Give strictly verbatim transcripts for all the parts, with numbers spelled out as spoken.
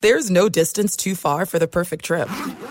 There's no distance too far for the perfect trip.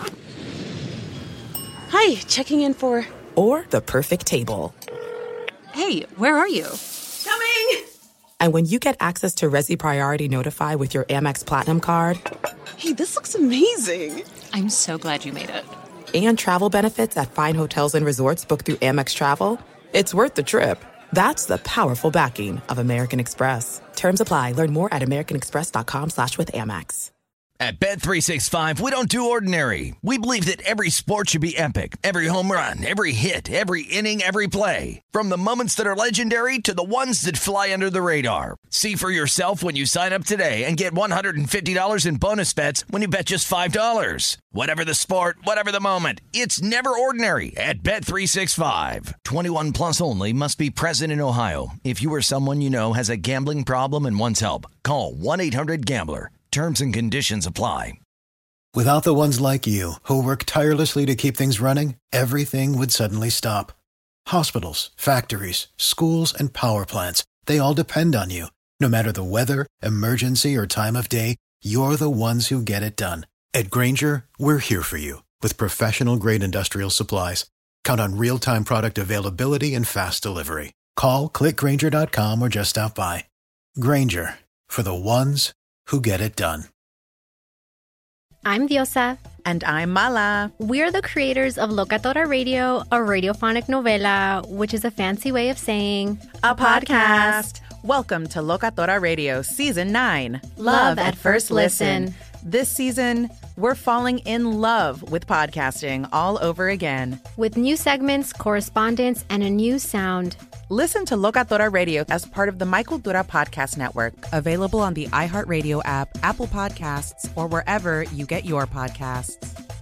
Hi, checking in for... Or the perfect table. Hey, where are you? Coming! And when you get access to Resi Priority Notify with your Amex Platinum card... Hey, this looks amazing. I'm so glad you made it. And travel benefits at fine hotels and resorts booked through Amex Travel, it's worth the trip. That's the powerful backing of American Express. Terms apply. Learn more at americanexpress.com slash with Amex. At Bet three sixty-five, we don't do ordinary. We believe that every sport should be epic. Every home run, every hit, every inning, every play. From the moments that are legendary to the ones that fly under the radar. See for yourself when you sign up today and get one hundred fifty dollars in bonus bets when you bet just five dollars. Whatever the sport, whatever the moment, it's never ordinary at Bet three sixty-five. twenty-one plus only. Must be present in Ohio. If you or someone you know has a gambling problem and wants help, call one eight hundred gambler. Terms and conditions apply. Without the ones like you, who work tirelessly to keep things running, everything would suddenly stop. Hospitals, factories, schools, and power plants, they all depend on you. No matter the weather, emergency, or time of day, you're the ones who get it done. At Grainger, we're here for you with professional-grade industrial supplies. Count on real-time product availability and fast delivery. Call, click Grainger dot com, or just stop by. Grainger, for the ones who get it done. I'm Diosa. And I'm Mala. We're the creators of Locatora Radio, a radiophonic novela, which is a fancy way of saying a podcast. Welcome to Locatora Radio Season nine. Love, love at, at First listen. listen. This season, we're falling in love with podcasting all over again. With new segments, correspondence, and a new sound. Listen to Locatora Radio as part of the My Cultura Podcast Network. Available on the iHeartRadio app, Apple Podcasts, or wherever you get your podcasts.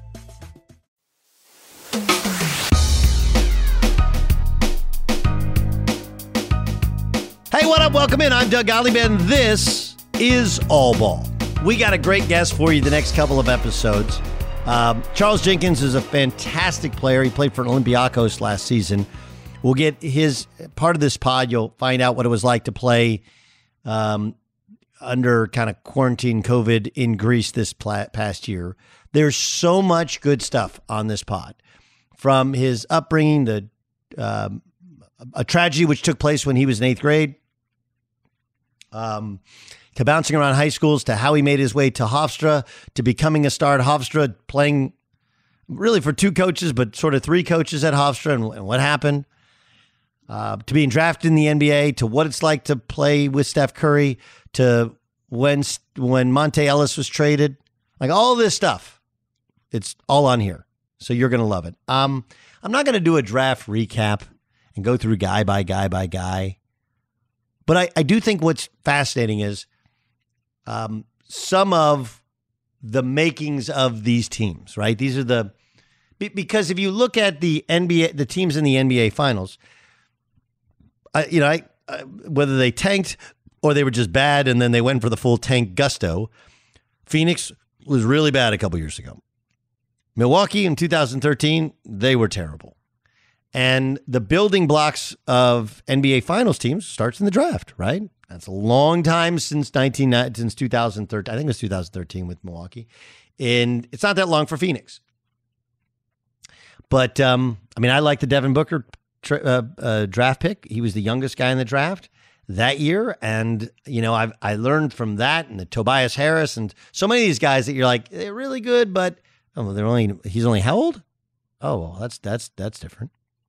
Hey, what up? Welcome in. I'm Doug Gottlieb, and this is All Ball. We got a great guest for you the next couple of episodes. Um, Charles Jenkins is a fantastic player. He played for Olympiacos last season. We'll get his part of this pod. You'll find out what it was like to play um, under kind of quarantine COVID in Greece this pla- past year. There's so much good stuff on this pod, from his upbringing, the um, a tragedy which took place when he was in eighth grade, um, to bouncing around high schools, to how he made his way to Hofstra, to becoming a star at Hofstra, playing really for two coaches, but sort of three coaches at Hofstra, and, and what happened. Uh, to being drafted in the N B A, to what it's like to play with Steph Curry, to when when Monte Ellis was traded, like all this stuff, it's all on here. So you're going to love it. Um, I'm not going to do a draft recap and go through guy by guy by guy, but I, I do think what's fascinating is um, some of the makings of these teams, right? These are the because if you look at the N B A, the teams in the N B A Finals. I, you know, I, I, whether they tanked or they were just bad and then they went for the full tank gusto. Phoenix was really bad a couple years ago. Milwaukee in two thousand thirteen, they were terrible. And the building blocks of N B A Finals teams starts in the draft, right? That's a long time since nineteen since two thousand thirteen. I think it was two thousand thirteen with Milwaukee. And it's not that long for Phoenix. But, um, I mean, I like the Devin Booker Tra- uh, uh, draft pick. He was the youngest guy in the draft that year. And, you know, I've, I learned from that and the Tobias Harris and so many of these guys that you're like, they're really good, but oh, they're only, he's only how old? Oh, well, that's, that's, that's different.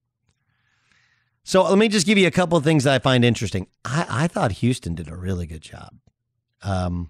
So let me just give you a couple of things that I find interesting. I, I thought Houston did a really good job. Um,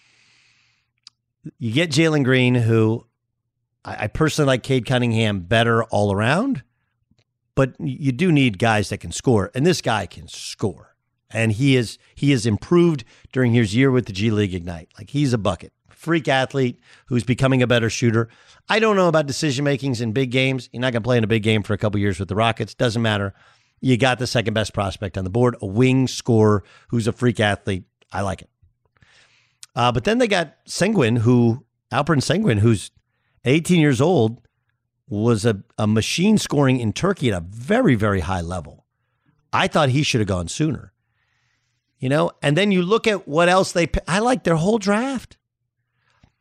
you get Jalen Green, who I, I personally like Cade Cunningham better all around. But you do need guys that can score, and this guy can score. And he is he has improved during his year with the G League Ignite. Like, he's a bucket. Freak athlete who's becoming a better shooter. I don't know about decision-makings in big games. You're not going to play in a big game for a couple years with the Rockets. Doesn't matter. You got the second best prospect on the board, a wing scorer who's a freak athlete. I like it. Uh, but then they got Sengun, who, Alperen Sengun, who's eighteen years old, was a, a machine scoring in Turkey at a very, very high level. I thought he should have gone sooner. You know, and then you look at what else they, I like their whole draft.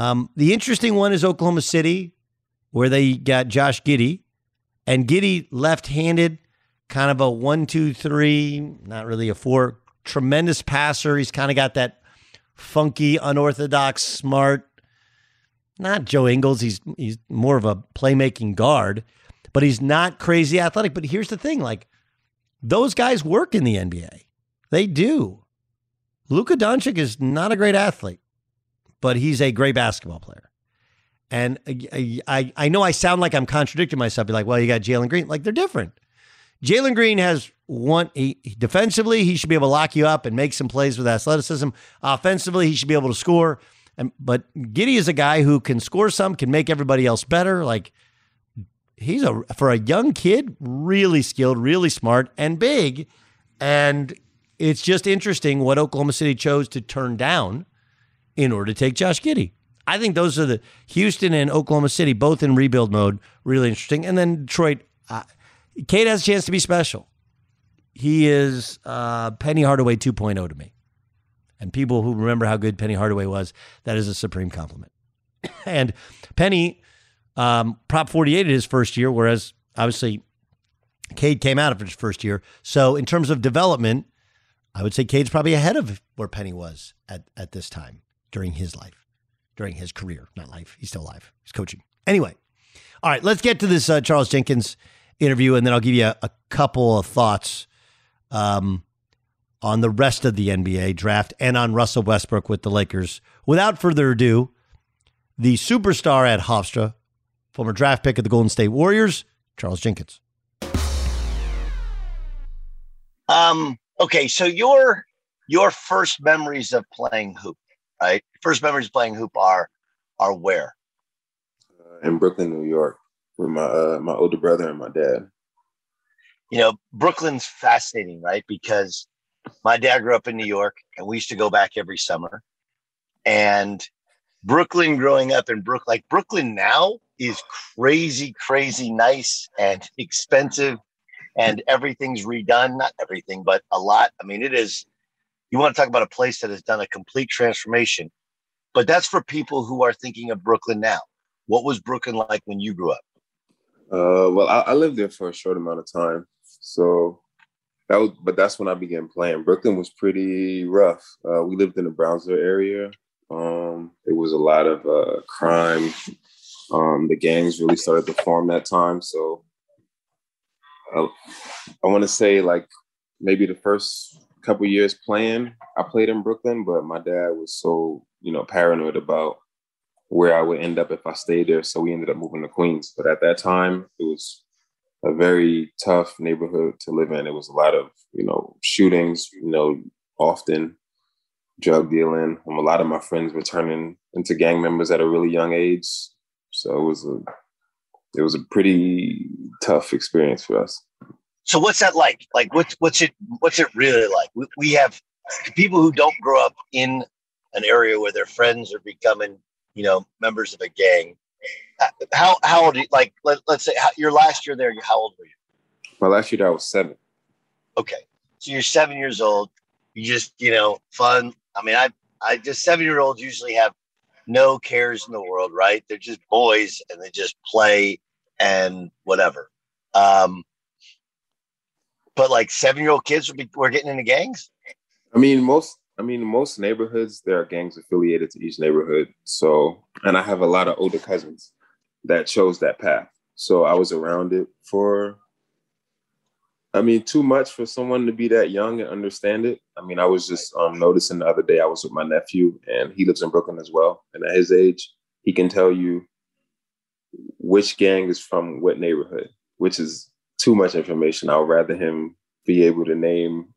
Um, the interesting one is Oklahoma City, where they got Josh Giddey. And Giddey, left-handed, kind of a one, two, three, not really a four. Tremendous passer. He's kind of got that funky, unorthodox, smart, not Joe Ingles. He's he's more of a playmaking guard, but he's not crazy athletic. But here's the thing, like, those guys work in the N B A. They do. Luka Doncic is not a great athlete, but he's a great basketball player. And I, I, I know I sound like I'm contradicting myself. Be like, well, you got Jalen Green. Like, they're different. Jalen Green has one, he, defensively, he should be able to lock you up and make some plays with athleticism. Offensively, he should be able to score. And, but Giddey is a guy who can score some, can make everybody else better. Like, he's a, for a young kid, really skilled, really smart, and big. And it's just interesting what Oklahoma City chose to turn down in order to take Josh Giddey. I think those are the Houston and Oklahoma City, both in rebuild mode, really interesting. And then Detroit, uh, Cade has a chance to be special. He is uh, Penny Hardaway two point oh to me. And people who remember how good Penny Hardaway was, that is a supreme compliment. And Penny, um, Prop forty-eight in his first year, whereas obviously Cade came out of his first year. So in terms of development, I would say Cade's probably ahead of where Penny was at, at this time during his life. During his career, not life. He's still alive. He's coaching. Anyway, all right, let's get to this uh, Charles Jenkins interview, and then I'll give you a, a couple of thoughts um, on the rest of the N B A draft and on Russell Westbrook with the Lakers. Without further ado, the superstar at Hofstra, former draft pick of the Golden State Warriors, Charles Jenkins. Um. Okay, so your your first memories of playing hoop. Right. First memories playing hoop are are where? Uh, in Brooklyn, New York, with my uh, my older brother and my dad. You know, Brooklyn's fascinating, right? Because my dad grew up in New York, and we used to go back every summer. And Brooklyn, growing up in Brooklyn, like Brooklyn now is crazy, crazy nice and expensive, and everything's redone. Not everything, but a lot. I mean, it is. You want to talk about a place that has done a complete transformation, but that's for people who are thinking of Brooklyn now. What was Brooklyn like when you grew up? Uh, well, I, I lived there for a short amount of time, so that was. But that's when I began playing. Brooklyn was pretty rough. Uh, we lived in the Brownsville area. Um, there was a lot of uh, crime. Um, the gangs really started to form that time. So uh, I want to say, like, maybe the first couple years playing, I played in Brooklyn, but my dad was so, you know, paranoid about where I would end up if I stayed there. So we ended up moving to Queens. But at that time, it was a very tough neighborhood to live in. It was a lot of, you know, shootings, you know, often drug dealing. Um, a lot of my friends were turning into gang members at a really young age. So it was a, it was a pretty tough experience for us. So what's that like? Like, what's what's it what's it really like? We, we have people who don't grow up in an area where their friends are becoming, you know, members of a gang. How how old? Are you, like, let, let's say how, your last year there. How old were you? My last year, I was seven. Okay, so you're seven years old. You just, you know, fun. I mean, I I just seven year olds usually have no cares in the world, right? They're just boys and they just play and whatever. Um, But like seven-year-old kids would be were getting into gangs. I mean, most. I mean, most neighborhoods there are gangs affiliated to each neighborhood. So, and I have a lot of older cousins that chose that path. So I was around it for. I mean, too much for someone to be that young and understand it. I mean, I was just um, noticing the other day. I was with my nephew, and he lives in Brooklyn as well. And at his age, he can tell you which gang is from what neighborhood, which is too much information. I would rather him be able to name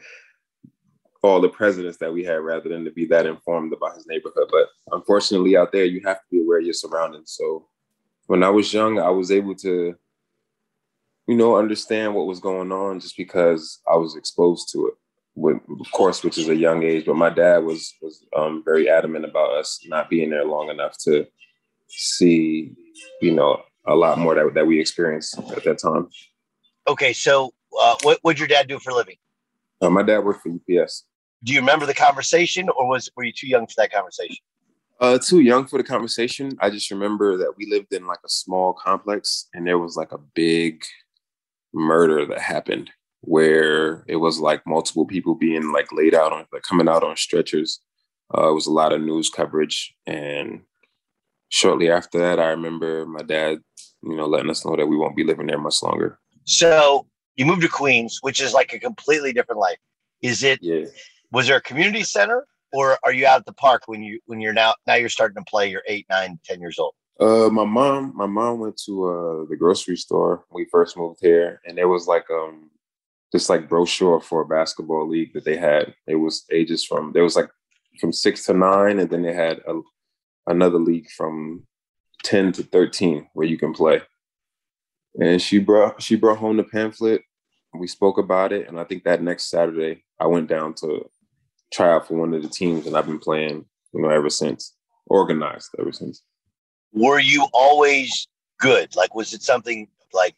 all the presidents that we had rather than to be that informed about his neighborhood. But unfortunately out there, you have to be aware of your surroundings. So when I was young, I was able to, you know, understand what was going on just because I was exposed to it, with, of course, which is a young age. But my dad was, was um, very adamant about us not being there long enough to see, you know, a lot more that, that we experienced at that time. Okay, so uh, what would your dad do for a living? Uh, my dad worked for U P S. Do you remember the conversation, or was were you too young for that conversation? Uh, too young for the conversation. I just remember that we lived in like a small complex, and there was like a big murder that happened where it was like multiple people being like laid out on, like coming out on stretchers. Uh, it was a lot of news coverage, and shortly after that, I remember my dad, you know, letting us know that we won't be living there much longer. So you moved to Queens, which is like a completely different life. Is it? Yeah. Was there a community center, or are you out at the park when you when you're now now you're starting to play? You're eight, nine, ten years old. Uh, my mom, my mom went to uh the grocery store when we first moved here, and there was like um this like brochure for a basketball league that they had. It was ages from there was like from six to nine, and then they had a, another league from ten to thirteen where you can play. And she brought she brought home the pamphlet. We spoke about it, and I think that next Saturday I went down to try out for one of the teams, and I've been playing, you know, ever since. Organized ever since. Were you always good? Like, was it something like?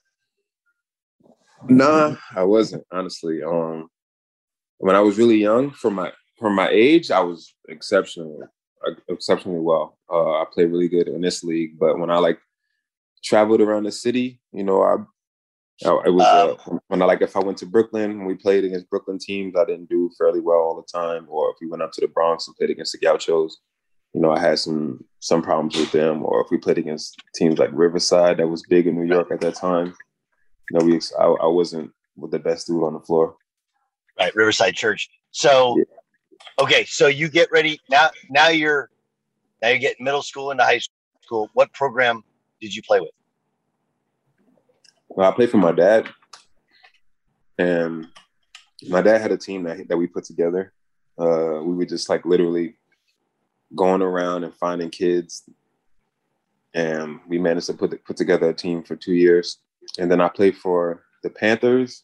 Nah, I wasn't, honestly. Um, when I was really young, for my for my age, I was exceptional, exceptionally well. Uh, I played really good in this league, but when I like traveled around the city, you know, I. I, it was uh, when I like if I went to Brooklyn, when we played against Brooklyn teams, I didn't do fairly well all the time. Or if we went up to the Bronx and played against the Gauchos, you know, I had some some problems with them. Or if we played against teams like Riverside, that was big in New York at that time, you know, we I, I wasn't with the best dude on the floor. Right, Riverside Church. So, yeah. Okay, so you get ready now. Now you're now you're getting middle school into high school. What program did you play with? Well, I played for my dad, and my dad had a team that that we put together. Uh, we were just like literally going around and finding kids, and we managed to put put together a team for two years. And then I played for the Panthers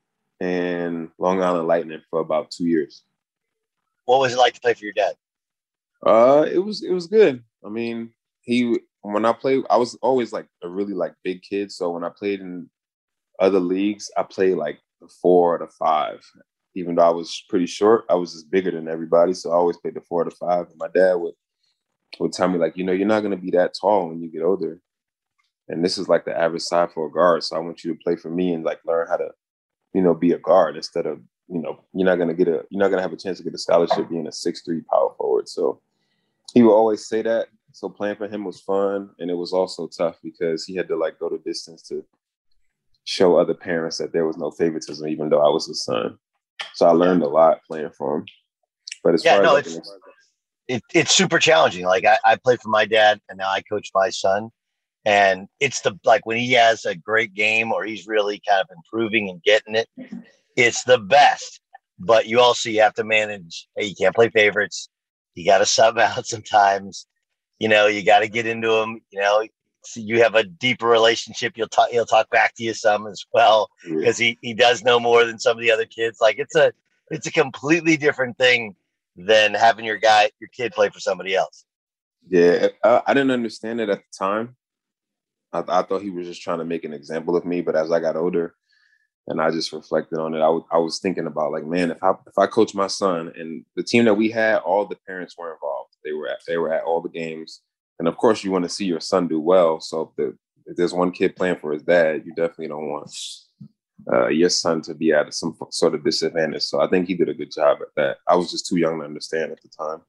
and Long Island Lightning for about two years. What was it like to play for your dad? Uh, it was it was good. I mean, he. When I played, I was always like a really like big kid. So when I played in other leagues, I played like the four or the five. Even though I was pretty short, I was just bigger than everybody. So I always played the four or the five. And my dad would would tell me like, you know, you're not going to be that tall when you get older. And this is like the average size for a guard. So I want you to play for me and like learn how to, you know, be a guard instead of, you know, you're not going to get a, you're not going to have a chance to get a scholarship being a six three power forward. So he would always say that. So playing for him was fun, and it was also tough because he had to like go the distance to show other parents that there was no favoritism, even though I was his son. So I learned a lot playing for him. But as yeah, far no, as it's it, it's super challenging. Like I, I played for my dad, and now I coach my son, and it's the like when he has a great game or he's really kind of improving and getting it, it's the best. But you also you have to manage. Hey, you can't play favorites. You got to sub out sometimes. You know, you got to get into him. You know, so you have a deeper relationship. You'll talk. He'll talk back to you some as well because he, he does know more than some of the other kids. Like it's a it's a completely different thing than having your guy your kid play for somebody else. Yeah, I, I didn't understand it at the time. I, I thought he was just trying to make an example of me. But as I got older, and I just reflected on it, I, w- I was thinking about like, man, if I if I coach my son and the team that we had, all the parents were involved. They were at they were at all the games, and of course, you want to see your son do well. So if, the, if there's one kid playing for his dad, you definitely don't want uh, your son to be at some sort of disadvantage. So I think he did a good job at that. I was just too young to understand at the time.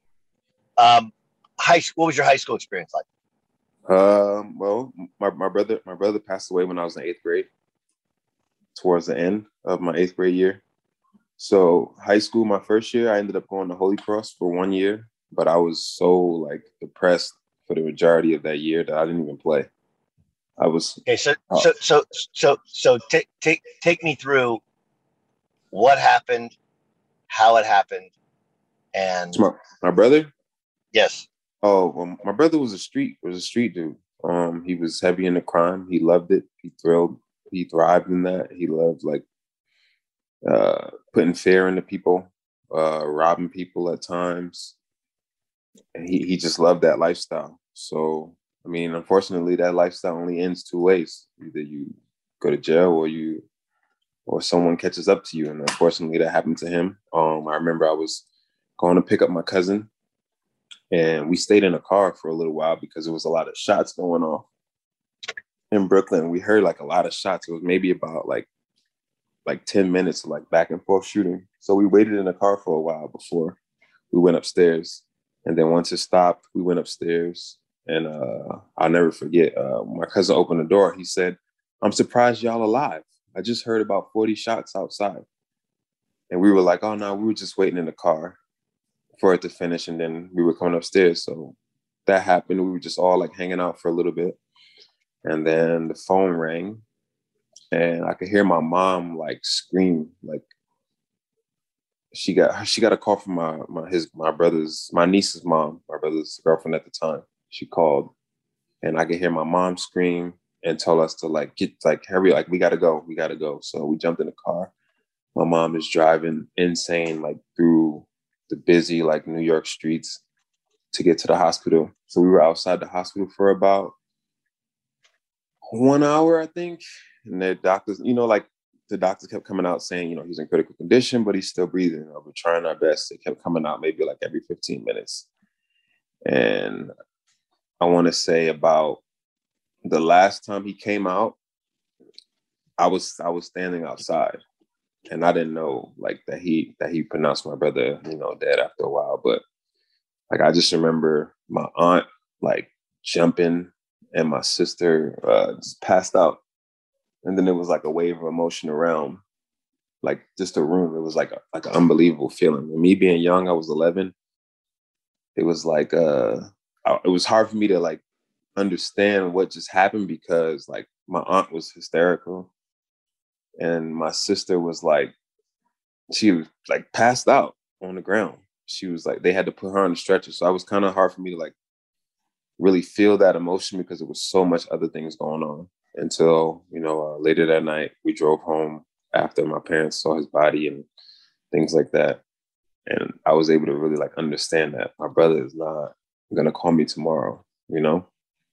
Um, high what was your high school experience like? Um, well, my my brother my brother passed away when I was in eighth grade. Towards the end of my eighth grade year. So high school, my first year, I ended up going to Holy Cross for one year, but I was so like depressed for the majority of that year that I didn't even play. I was okay. So oh. so so so so take take take me through what happened, how it happened, and my, my brother. Yes. Oh, well, my brother was a street was a street dude. Um, he was heavy into crime. He loved it. He thrilled. He thrived in that. He loved like uh, putting fear into people, uh, robbing people at times. And he, he just loved that lifestyle. So, I mean, unfortunately, that lifestyle only ends two ways. Either you go to jail or you, or someone catches up to you. And unfortunately, that happened to him. Um, I remember I was going to pick up my cousin And we stayed in a car for a little while because there was a lot of shots going off in Brooklyn. We heard like a lot of shots. It was maybe about like like ten minutes of like back and forth shooting. So we waited in the car for a while before we went upstairs. And then once it stopped, we went upstairs. And uh, I'll never forget, uh, my cousin opened the door. He said, "I'm surprised y'all alive. I just heard about forty shots outside." And we were like, "Oh no, we were just waiting in the car for it to finish." And then we were coming upstairs. So that happened. We were just all like hanging out for a little bit. And then the phone rang and I could hear my mom like scream. Like she got, she got a call from my, my, his, my brother's, my niece's mom, my brother's girlfriend at the time. She called and I could hear my mom scream and tell us to like, get like, hurry, like we got to go, we got to go. So we jumped in the car. My mom is driving insane, like through the busy like New York streets to get to the hospital. So we were outside the hospital for about one hour, I think. And the doctors, you know, like the doctors kept coming out saying, you know, he's in critical condition, but he's still breathing. You know, we're trying our best. They kept coming out maybe like every fifteen minutes. And I want to say about the last time he came out, I was I was standing outside. And I didn't know like that he that he pronounced my brother, you know, dead after a while. But like I just remember my aunt like jumping and my sister uh, just passed out. And then it was like a wave of emotion around like just the room. It was like a, like an unbelievable feeling. And me being young, I was eleven. It was like uh, I, it was hard for me to like understand what just happened because like my aunt was hysterical. And my sister was like, she was like passed out on the ground. She was like, they had to put her on the stretcher. So it was kind of hard for me to like really feel that emotion because there was so much other things going on until, you know, uh, later that night, we drove home after my parents saw his body and things like that. And I was able to really like understand that my brother is not going to call me tomorrow, you know?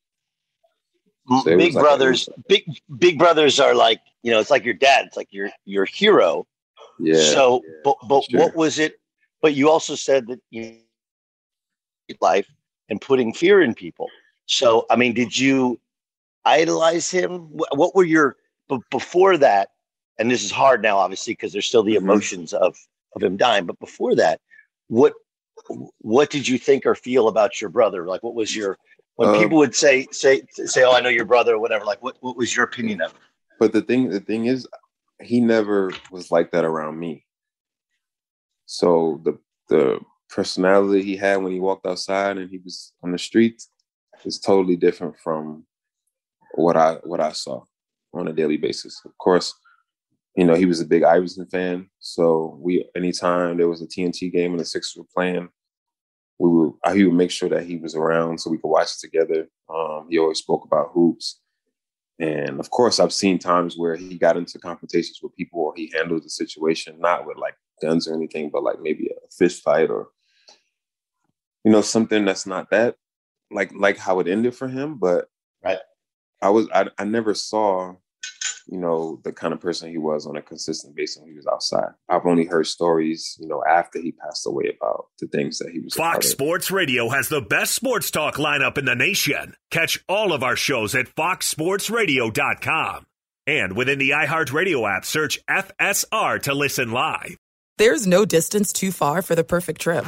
So big like brothers, a, big big brothers are like, you know, it's like your dad. It's like your your hero. Yeah. So, yeah, but but sure. What was it? But you also said that you life and putting fear in people. So, I mean, did you idolize him? What were your but before that? And this is hard now, obviously, because there's still the mm-hmm. emotions of of him dying. But before that, what what did you think or feel about your brother? Like, what was your When um, people would say, say, say, "Oh, I know your brother," or whatever, like, what, what was your opinion of it? But the thing, the thing is, he never was like that around me. So the the personality he had when he walked outside and he was on the streets is totally different from what I what I saw on a daily basis. Of course, you know, he was a big Iverson fan, so we anytime there was a T N T game and the Sixers were playing, we would he would make sure that he was around so we could watch it together. Um, he always spoke about hoops. And of course, I've seen times where he got into confrontations with people or he handled the situation, not with like guns or anything, but like maybe a fist fight or, you know, something that's not that like like how it ended for him. But right. I was I, I never saw, you know, the kind of person he was on a consistent basis when he was outside. I've only heard stories, you know, after he passed away about the things that he was. Fox Sports Radio has the best sports talk lineup in the nation. Catch all of our shows at fox sports radio dot com. And within the iHeartRadio app, search F S R to listen live. There's no distance too far for the perfect trip.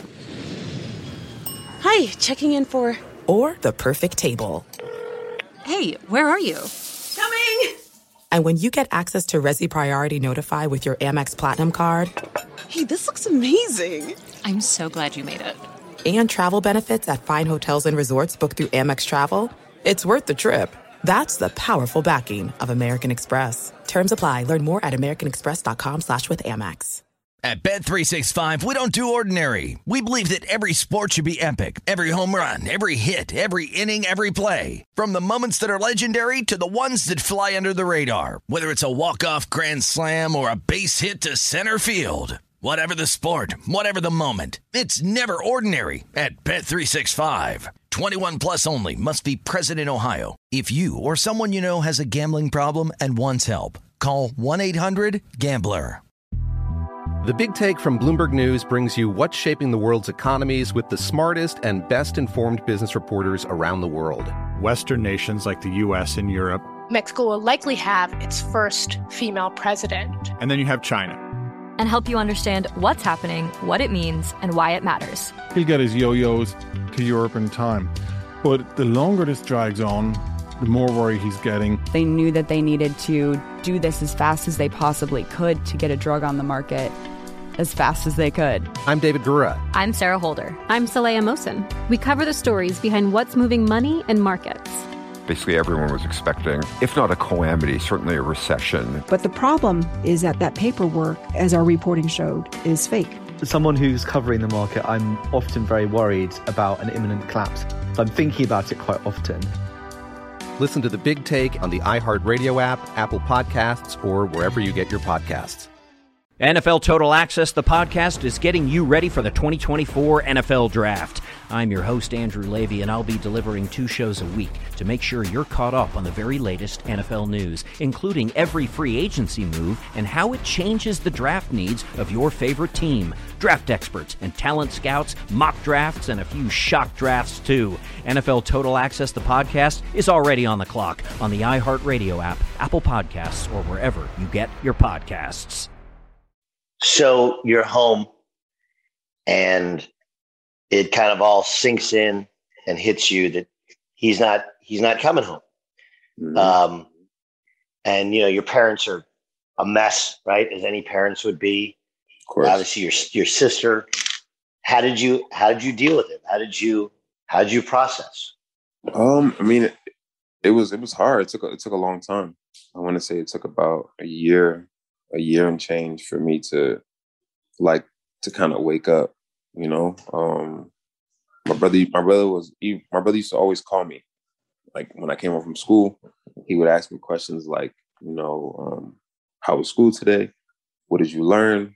Hi, checking in for... Or the perfect table. Hey, where are you? Coming! And when you get access to Resi Priority Notify with your Amex Platinum card... Hey, this looks amazing! I'm so glad you made it. And travel benefits at fine hotels and resorts booked through Amex Travel, it's worth the trip. That's the powerful backing of American Express. Terms apply. Learn more at americanexpress.com slash with Amex. At Bet three sixty-five, we don't do ordinary. We believe that every sport should be epic. Every home run, every hit, every inning, every play. From the moments that are legendary to the ones that fly under the radar. Whether it's a walk-off grand slam or a base hit to center field. Whatever the sport, whatever the moment. It's never ordinary at Bet three sixty-five. twenty-one plus only. Must be present in Ohio. If you or someone you know has a gambling problem and wants help, call one eight hundred gambler. The Big Take from Bloomberg News brings you what's shaping the world's economies with the smartest and best-informed business reporters around the world. Western nations like the U S and Europe. Mexico will likely have its first female president. And then you have China. And help you understand what's happening, what it means, and why it matters. He'll get his yo-yos to Europe in time. But the longer this drags on, the more worry he's getting. They knew that they needed to do this as fast as they possibly could to get a drug on the market as fast as they could. I'm David Gura. I'm Sarah Holder. I'm Saleha Mohsen. We cover the stories behind what's moving money and markets. Basically, everyone was expecting, if not a calamity, certainly a recession. But the problem is that that paperwork, as our reporting showed, is fake. As someone who's covering the market, I'm often very worried about an imminent collapse. So I'm thinking about it quite often. Listen to The Big Take on the iHeartRadio app, Apple Podcasts, or wherever you get your podcasts. N F L Total Access, the podcast, is getting you ready for the twenty twenty-four N F L Draft. I'm your host, Andrew Levy, and I'll be delivering two shows a week to make sure you're caught up on the very latest N F L news, including every free agency move and how it changes the draft needs of your favorite team. Draft experts and talent scouts, mock drafts, and a few shock drafts, too. N F L Total Access, the podcast, is already on the clock on the iHeartRadio app, Apple Podcasts, or wherever you get your podcasts. So you're home and it kind of all sinks in and hits you that he's not, he's not coming home. Mm-hmm. Um, and you know, your parents are a mess, right? As any parents would be. Of course. Obviously your, your sister. How did you, how did you deal with it? How did you, how did you process? Um, I mean, it, it was, it was hard. It took, a, it took a long time. I want to say it took about a year a year and change for me to like to kind of wake up, you know. Um, my brother, my brother was, he, my brother used to always call me, like when I came home from school, he would ask me questions like, you know, um, how was school today? What did you learn?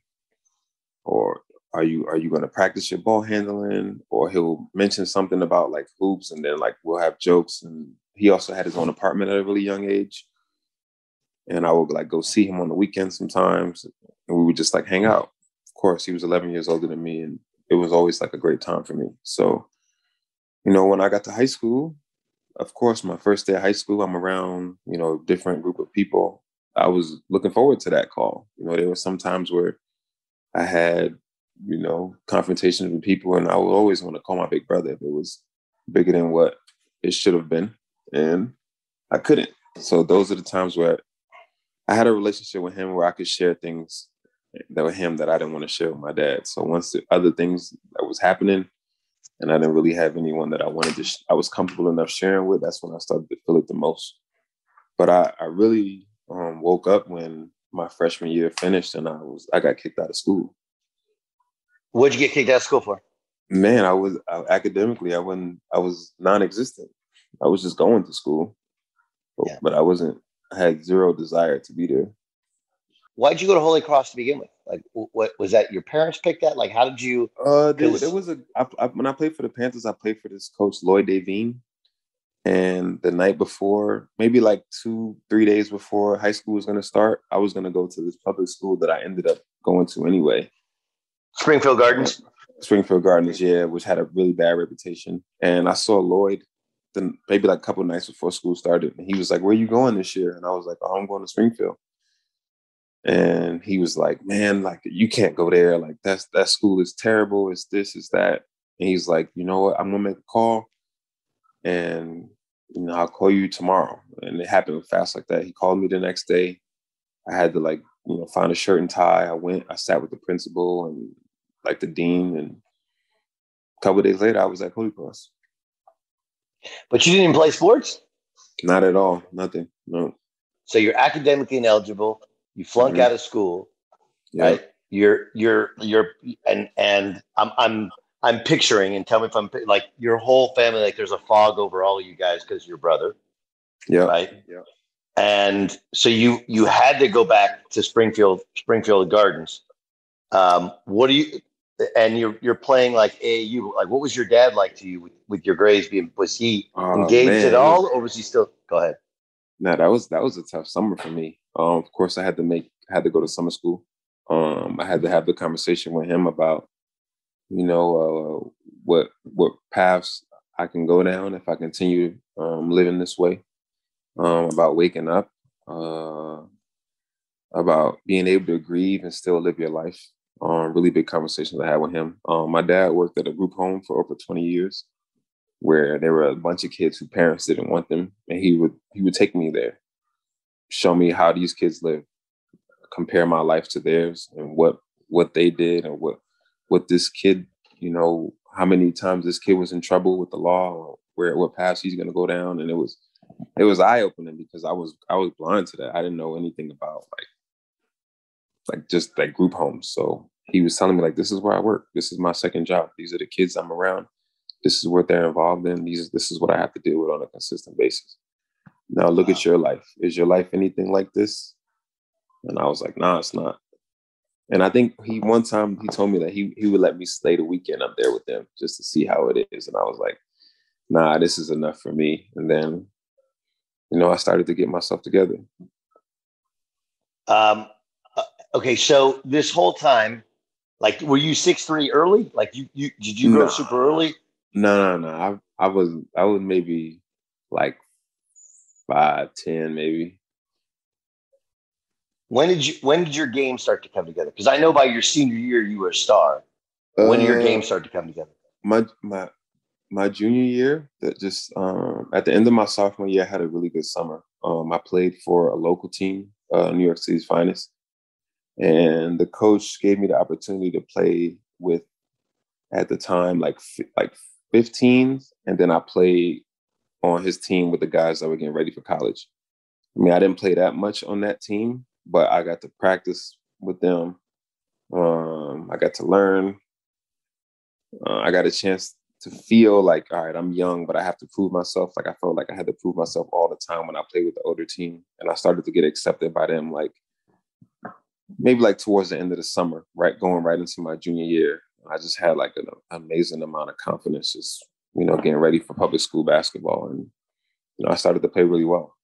Or are you are you going to practice your ball handling? Or he'll mention something about like hoops, and then like we'll have jokes. And he also had his own apartment at a really young age. And I would like go see him on the weekends sometimes, and we would just like hang out. Of course, he was eleven years older than me, and it was always like a great time for me. So, you know, when I got to high school, of course, my first day of high school, I'm around, you know, a different group of people. I was looking forward to that call. You know, there were some times where I had, you know, confrontations with people, and I would always want to call my big brother if it was bigger than what it should have been, and I couldn't. So those are the times where I had a relationship with him where I could share things that were him that I didn't want to share with my dad. So once the other things that was happening and I didn't really have anyone that I wanted to, sh- I was comfortable enough sharing with, that's when I started to feel it the most. But I, I really um, woke up when my freshman year finished and I was, I got kicked out of school. What'd you get kicked out of school for? Man, I was I, academically, I wasn't, I was non-existent. I was just going to school, but, yeah. but I wasn't, I had zero desire to be there. Why'd you go to Holy Cross to begin with? Like, what was that? Your parents picked that? Like, how did you? Uh, there, there was a I, I, when I played for the Panthers, I played for this coach Lloyd Davine, and the night before, maybe like two, three days before high school was going to start, I was going to go to this public school that I ended up going to anyway. Springfield Gardens. Springfield Gardens, yeah, which had a really bad reputation. And I saw Lloyd. Then maybe like a couple of nights before school started, and he was like, "Where are you going this year?" And I was like, "Oh, I'm going to Springfield." And he was like, "Man, like you can't go there. Like that's that school is terrible. It's this, it's that." And he's like, "You know what? I'm gonna make a call, and you know I'll call you tomorrow." And it happened fast like that. He called me the next day. I had to like you know find a shirt and tie. I went. I sat with the principal and like the dean, and a couple of days later, I was at Holy Cross. But you didn't even play sports? Not at all. Nothing. No. So you're academically ineligible. You flunk mm-hmm. out of school. Yeah. Right? You're you're you're and and I'm I'm I'm picturing, and tell me if I'm like your whole family, like there's a fog over all of you guys because you're brother. Yeah. Right. Yeah. And so you you had to go back to Springfield Springfield Gardens. Um, what do you? And you're you're playing like A A U. Like, what was your dad like to you with, with your grades? Being was he uh, engaged man. at all, or was he still? Go ahead. No, that was that was a tough summer for me. Um, of course, I had to make had to go to summer school. Um, I had to have the conversation with him about, you know, uh, what what paths I can go down if I continue um, living this way. Um, about waking up, uh, about being able to grieve and still live your life. Um, really big conversations I had with him. Um, my dad worked at a group home for over twenty years, where there were a bunch of kids whose parents didn't want them, and he would he would take me there, show me how these kids live, compare my life to theirs, and what what they did, and what what this kid, you know, how many times this kid was in trouble with the law, or where what path he's going to go down, and it was it was eye opening because I was I was blind to that. I didn't know anything about like like just like group homes. So he was telling me like, this is where I work. This is my second job. These are the kids I'm around. This is what they're involved in. These this is what I have to deal with on a consistent basis. Now look wow. at your life. Is your life anything like this? And I was like, nah, it's not. And I think he one time he told me that he he would let me stay the weekend up there with them just to see how it is. And I was like, nah, this is enough for me. And then, you know, I started to get myself together. Um. Okay, so this whole time, like, were you six three early? Like, you you did you grow no. super early? No, no, no. I I was I was maybe like five ten, maybe. When did you when did your game start to come together? Because I know by your senior year you were a star. When did your Uh, game start to come together? My my my junior year, that just um, at the end of my sophomore year, I had a really good summer. Um, I played for a local team, uh, New York City's finest, and the coach gave me the opportunity to play with, at the time, like fi- like fifteens, and then I played on his team with the guys that were getting ready for college. I mean, I didn't play that much on that team, but I got to practice with them. Um, I got to learn. Uh, I got a chance to feel like, all right, I'm young, but I have to prove myself. Like I felt like I had to prove myself all the time when I played with the older team. And I started to get accepted by them, like maybe like towards the end of the summer, right? Going right into my junior year. I just had like an amazing amount of confidence, just, you know, getting ready for public school basketball. And, you know, I started to play really well.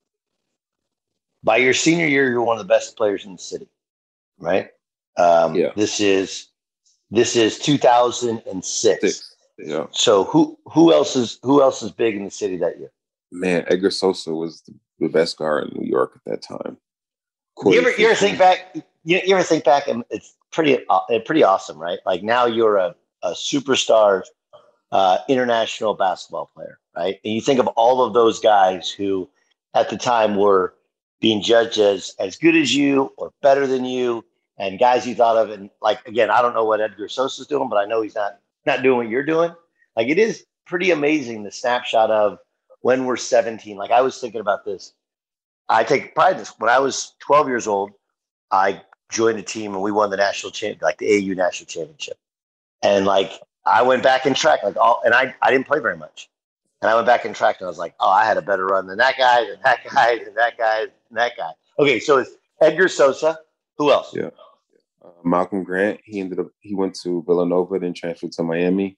By your senior year, you're one of the best players in the city, right? Um, yeah. This is this is two thousand six. Six. Yeah. So who who else is who else is big in the city that year? Man, Edgar Sosa was the, the best guard in New York at that time. You ever, you ever think back? You, you ever think back, and it's pretty uh, pretty awesome, right? Like now you're a, a superstar uh, international basketball player, right? And you think of all of those guys who, at the time, were being judged as as good as you or better than you, and guys you thought of. And like again, I don't know what Edgar Sosa's doing, but I know he's not not doing what you're doing. Like it is pretty amazing the snapshot of when we're seventeen. Like I was thinking about this. I take pride in this. When I was twelve years old, I joined a team and we won the national champ, like the A A U national championship. And like I went back in track, like all, and I, I didn't play very much. And I went back in track and I was like, oh, I had a better run than that guy, than that guy, than that guy, than that guy. Okay, so it's Edgar Sosa. Who else? Yeah, uh, Malcolm Grant. He ended up he went to Villanova, then transferred to Miami.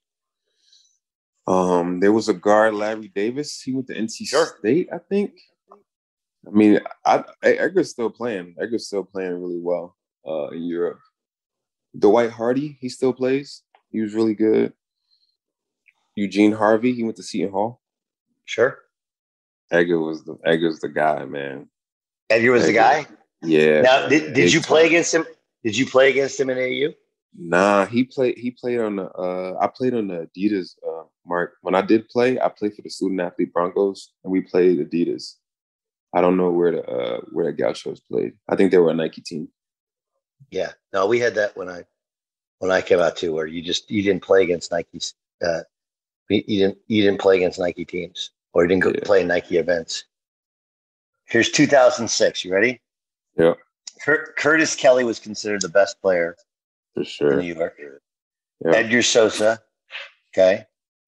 Um, there was a guard, Larry Davis. He went to N C Sure. State, I think. I mean, I, I, Edgar's still playing. Edgar's still playing really well uh, in Europe. Dwight Hardy, he still plays. He was really good. Eugene Harvey, he went to Seton Hall. Sure. Edgar was the Edgar's the guy, man. Edgar was Edgar, the guy? Yeah. Now, did, did you time. play against him? Did you play against him in A A U? Nah, he played. He played on the. Uh, I played on the Adidas. Uh, Mark, when I did play, I played for the student athlete Broncos, and we played Adidas. I don't know where the uh, where the Gauchos played. I think they were a Nike team. Yeah, no, we had that when I when I came out too, where you just you didn't play against Nike's. Uh, you didn't you didn't play against Nike teams, or you didn't go Yeah. play in Nike events. Here's two thousand six. You ready? Yeah, Cur- Curtis Kelly was considered the best player for sure. in New York. Yeah. Edgar Sosa, okay.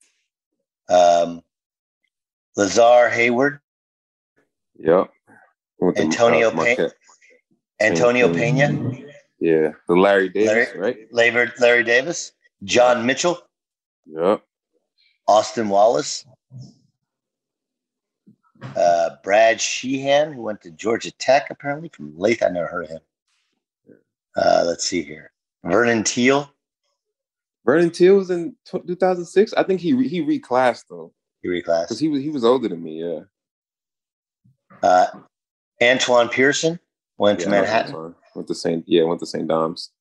Um, Lazar Hayward, Yep. With the, Antonio uh, Pe- Marquette. Antonio Same Pena, thing. Yeah, the Larry Davis, Larry, right? Larry, Larry Davis, John Mitchell, Yep. Austin Wallace, uh, Brad Sheehan, who went to Georgia Tech, apparently from Lathe. I never heard of him. Uh, let's see here. Vernon Teal. Vernon Teal was in two thousand six. I think he re- he reclassed though. He reclassed because he was he was older than me. Yeah. Uh, Antoine Pearson went yeah, to Manhattan. Antoine. Went to Saint Yeah, went to Saint Dom's.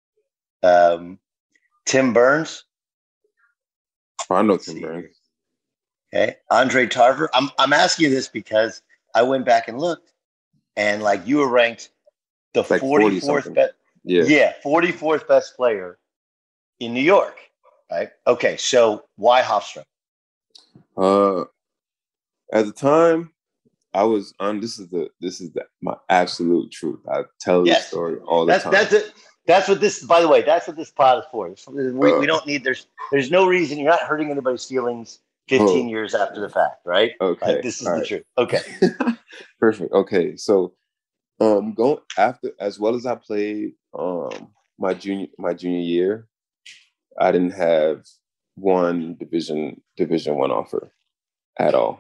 Um, Tim Burns. Oh, I know Tim Burns. Okay, Andre Tarver. I'm I'm asking you this because I went back and looked, and like you were ranked the like forty-fourth best. Yeah, yeah, forty-fourth best player in New York. Right. Okay, so why Hofstra? Uh, at the time, I was on. This is the this is the, my absolute truth. I tell Yes. this story all the That's time. that's it. That's what this. By the way, that's what this pod is for. We, Uh, we don't need. There's there's no reason. You're not hurting anybody's feelings. Fifteen Oh. years after the fact, right? Okay, Like, this is all the right. truth. Okay. Perfect. Okay, so um, going after as well as I played um my junior my junior year, I didn't have one division division one offer at all.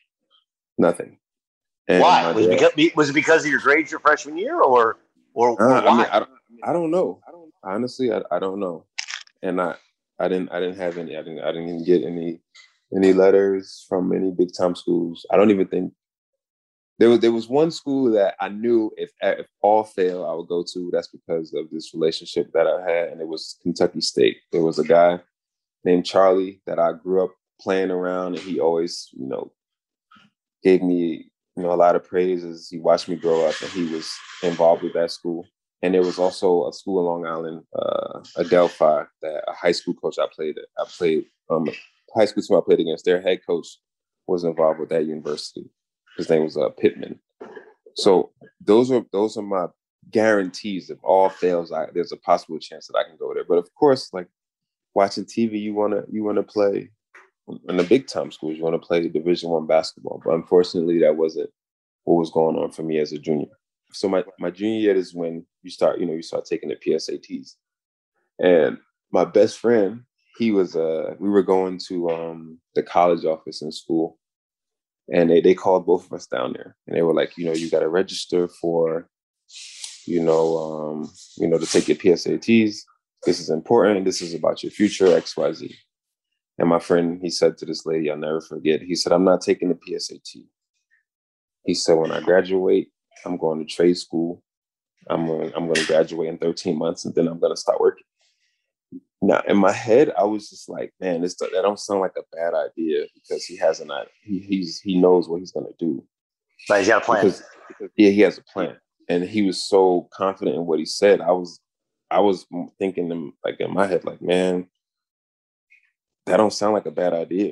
Nothing. And Why my was it dad- because was it because of your grades your freshman year, or or, or Uh, why? I mean, I don't, I don't know. Honestly, I, I don't know. And I, I didn't, I didn't have any. I didn't, I didn't even get any, any letters from any big time schools. I don't even think there was. There was one school that I knew if if all fail, I would go to. That's because of this relationship that I had, and it was Kentucky State. There was a guy named Charlie that I grew up playing around, and he always, you know, gave me, you know, a lot of praises. He watched me grow up, and he was involved with that school. And there was also a school in Long Island, uh, Adelphi, that a high school coach I played at. I played um, high school team I played against. Their head coach was involved with that university. His name was uh, Pittman. So those are those are my guarantees. If all fails, I, there's a possible chance that I can go there. But of course, like watching T V, you wanna you wanna play in the big time schools. You wanna play Division One basketball. But unfortunately, that wasn't what was going on for me as a junior. So my, my junior year is when you start, you know, you start taking the P S A Ts. And my best friend, he was, uh, we were going to um, the college office in school. And they, they called both of us down there. And they were like, you know, you got to register for, you know, um, you know, to take your P S A Ts. This is important. This is about your future, X, Y, Z. And my friend, he said to this lady, I'll never forget, he said, I'm not taking the P S A T. He said, when I graduate, I'm going to trade school. I'm going, I'm going to graduate in thirteen months, and then I'm going to start working. Now, in my head, I was just like, man, this that don't sound like a bad idea because he has an he he's he knows what he's going to do. But he's got a plan. Because, because, yeah, he has a plan, and he was so confident in what he said. I was, I was thinking in, like in my head, like, man, that don't sound like a bad idea.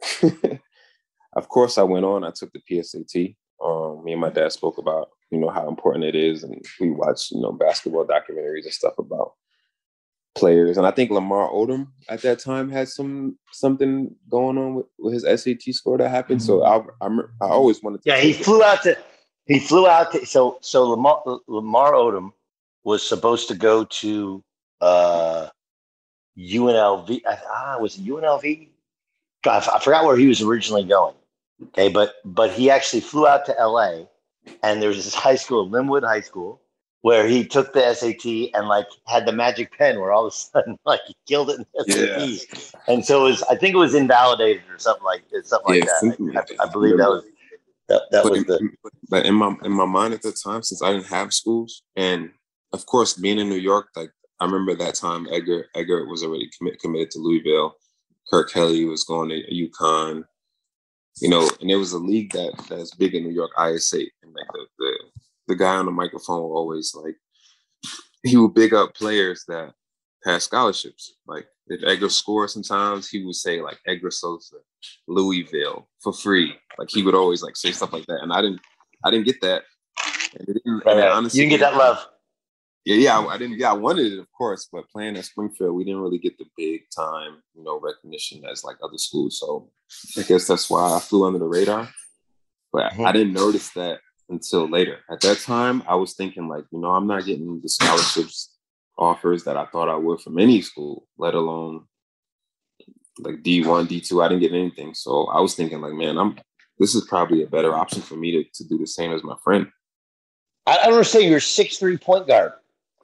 Of course, I went on. I took the P S A T. Um, me and my dad spoke about, you know, how important it is. And we watched, you know, basketball documentaries and stuff about players. And I think Lamar Odom at that time had some something going on with, with his S A T score that happened. So I, I, I always wanted to. Yeah, he flew out to, he flew out to, so, so Lamar, Lamar Odom was supposed to go to uh, U N L V. Ah, was it U N L V? God, I forgot where he was originally going. Okay, but but he actually flew out to L A, and there was this high school, Linwood High School, where he took the S A T and like had the magic pen where all of a sudden like he killed it in the S A T. Yeah. And so it was, I think it was invalidated or something like something yeah, like that. something I, like that. I, I believe that was that, that but was in, the but in my in my mind at the time, since I didn't have schools, and of course being in New York, like I remember that time Edgar Edgar was already commit, committed to Louisville. Kirk Kelly was going to UConn. You know, and there was a league that that's big in New York, I S A, and like the, the the guy on the microphone will always like he would big up players that had scholarships. Like if Edgar scored, sometimes he would say like Edgar Sosa, Louisville for free. Like he would always like say stuff like that, and I didn't, I didn't get that. And it didn't, right, and right. honestly, you didn't get that love. Yeah, yeah, I, I didn't. Yeah, I wanted it, of course, but playing at Springfield, we didn't really get the big time, you know, recognition as like other schools. So I guess that's why I flew under the radar. But mm-hmm. I didn't notice that until later. At that time, I was thinking like, you know, I'm not getting the scholarships offers that I thought I would from any school, let alone like D one, D two. I didn't get anything. So I was thinking like, man, I'm. This is probably a better option for me to to do the same as my friend. I don't understand. You're a six three point guard.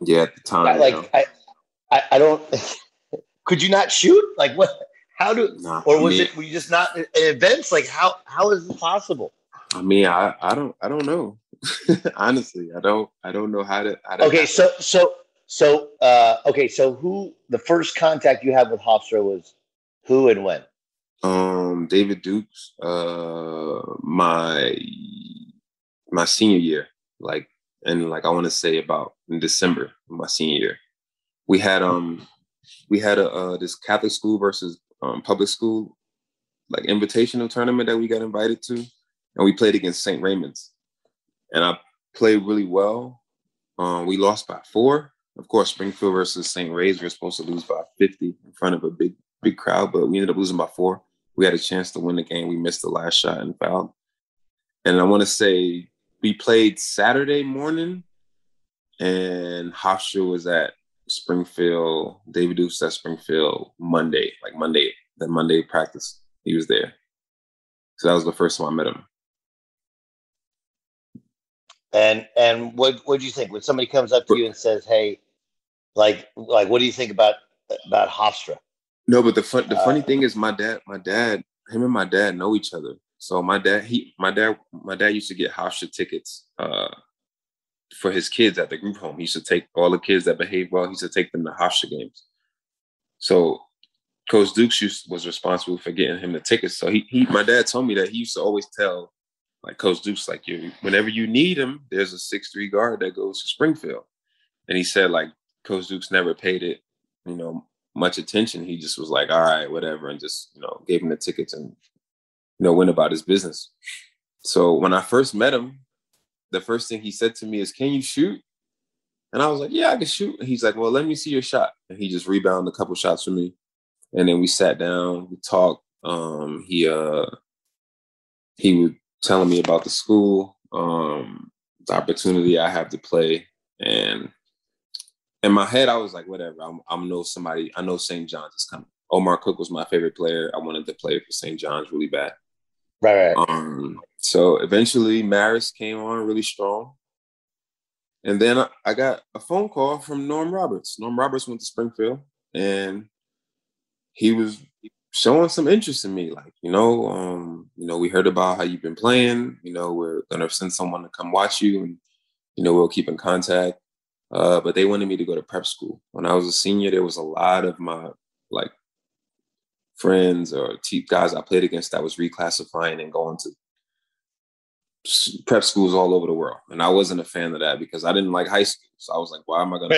Yeah, at the time. I, like you know. I, I, I don't. Could you not shoot? Like what? How do? Nah, or I was mean- it? Were you just not at events? Like how? How is it possible? I mean, I, I don't I don't know. Honestly, I don't I don't know how to. How to Okay, so so so uh, okay, so who the first contact you had with Hofstra was who and when? Um, David Dukes, uh, my my senior year, like, and like I want to say about in December of my senior year, we had um we had a uh, this Catholic school versus um, public school like invitational tournament that we got invited to, and we played against Saint Raymond's, and I played really well. Um, we lost by four. Of course, Springfield versus Saint Ray's, we were supposed to lose by fifty in front of a big big crowd, but we ended up losing by four. We had a chance to win the game. We missed the last shot and fouled. And I want to say we played Saturday morning, and Hofstra was at Springfield. David Dukes at Springfield Monday, like Monday, the Monday practice. He was there. So that was the first time I met him. And and what what do you think when somebody comes up to you and says, "Hey, like like what do you think about about Hofstra?" No, but the fun, the funny Uh, thing is, my dad, my dad, him and my dad know each other. So my dad, he, my dad, my dad used to get Hofstra tickets uh, for his kids at the group home. He used to take all the kids that behaved well. He used to take them to Hofstra games. So Coach Dukes used, was responsible for getting him the tickets. So he, he, my dad told me that he used to always tell, like Coach Dukes, like you, whenever you need him, there's a six three guard that goes to Springfield. And he said, like Coach Dukes never paid it, you know, much attention. He just was like, all right, whatever, and just, you know, gave him the tickets and, you know, went about his business. So when I first met him, the first thing he said to me is, "Can you shoot?" And I was like, "Yeah, I can shoot." And he's like, "Well, let me see your shot." And he just rebounded a couple shots for me. And then we sat down, we talked. Um, he uh, he was telling me about the school, um, the opportunity I have to play, and in my head, I was like, whatever. I'm, I'm know somebody. I know Saint John's is coming. Omar Cook was my favorite player. I wanted to play for Saint John's really bad. Right, right. Um, so eventually, Maris came on really strong, and then I, I got a phone call from Norm Roberts. Norm Roberts went to Springfield, and he was showing some interest in me. Like, you know, um, you know, we heard about how you've been playing. You know, we're gonna send someone to come watch you, and you know, we'll keep in contact. Uh, but they wanted me to go to prep school. When I was a senior, there was a lot of my like friends or te- guys I played against that was reclassifying and going to s- prep schools all over the world. And I wasn't a fan of that because I didn't like high school. So I was like, why am I going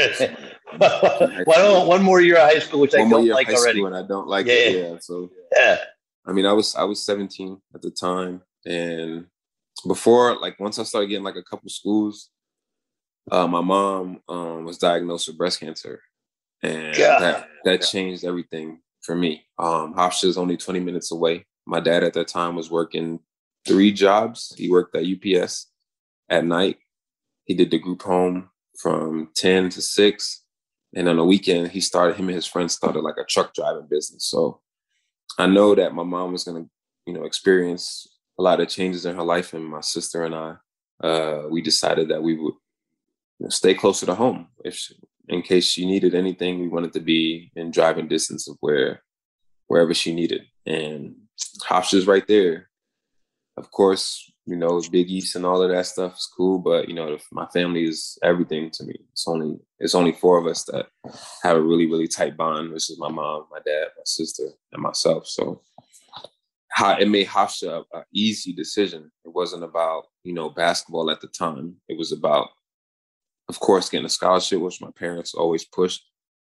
to? one, one more year of high school, which one I more don't year like of high already. school and I don't like Yeah, it. yeah. Yeah. So Yeah. I mean, I was I was seventeen at the time, and before, like, once I started getting like a couple schools, uh, my mom um, was diagnosed with breast cancer, and God. that that changed everything for me. Um, Hofstra is only twenty minutes away. My dad at that time was working three jobs. He worked at U P S at night. He did the group home from ten to six, and on the weekend, he started. Him and his friends started like a truck driving business. So I know that my mom was going to, you know, experience a lot of changes in her life, and my sister and I, uh, we decided that we would, you know, stay closer to home. If she, in case she needed anything, we wanted to be in driving distance of where, wherever she needed. And Hofstra's right there. Of course, you know, Big East and all of that stuff is cool, but you know, my family is everything to me. It's only it's only four of us that have a really, really tight bond, which is my mom, my dad, my sister, and myself. So how it made Hofstra an easy decision. It wasn't about, you know, basketball at the time. It was about, of course, getting a scholarship, which my parents always pushed,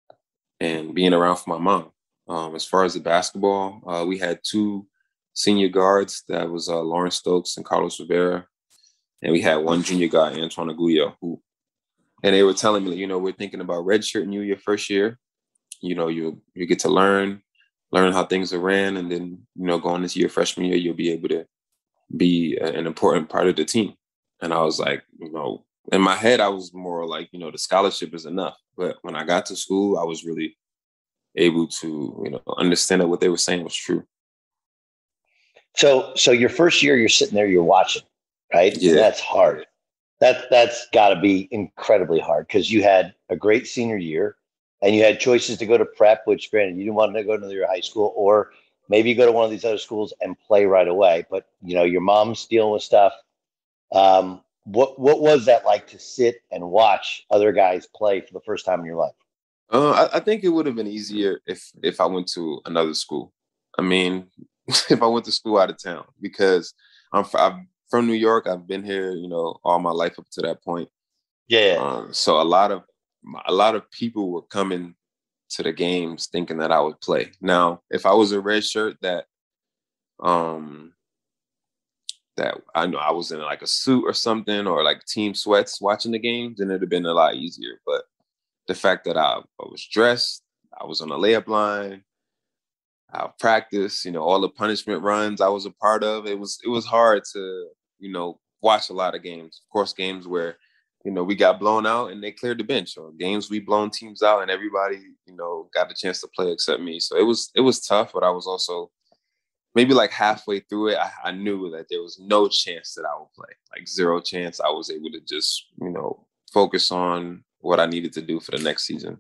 and being around for my mom. Um, as far as the basketball, uh, we had two senior guards. That was uh, Lawrence Stokes and Carlos Rivera. And we had one junior guy, Antoine Aguillo, who, and they were telling me, you know, we're thinking about redshirting you your first year. You know, you you get to learn, learn how things are ran. And then, you know, going into your freshman year, you'll be able to be a, an important part of the team. And I was like, you know, in my head, I was more like, you know, the scholarship is enough. But when I got to school, I was really able to, you know, understand that what they were saying was true. So, so your first year, you're sitting there, you're watching, right? Yeah. And that's hard. That that's got to be incredibly hard because you had a great senior year, and you had choices to go to prep, which granted you didn't want to go to your high school, or maybe you go to one of these other schools and play right away. But you know your mom's dealing with stuff. Um, what what was that like to sit and watch other guys play for the first time in your life? Uh, I, I think it would have been easier if if I went to another school. I mean, if I went to school out of town, because I'm I'm from New York. I've been here, you know, all my life up to that point. Yeah. Um, so a lot of a lot of people were coming to the games thinking that I would play. Now, if I was a red shirt that, um, that I know I was in like a suit or something, or like team sweats watching the games, then it'd have been a lot easier. But the fact that I, I was dressed, I was on a layup line, I practiced, you know, all the punishment runs I was a part of. It was it was hard to, you know, watch a lot of games. Of course, games where, you know, we got blown out and they cleared the bench, or games we blown teams out and everybody, you know, got a chance to play except me. So it was it was tough, but I was also maybe like halfway through it, I, I knew that there was no chance that I would play, like zero chance. I was able to just, you know, focus on what I needed to do for the next season.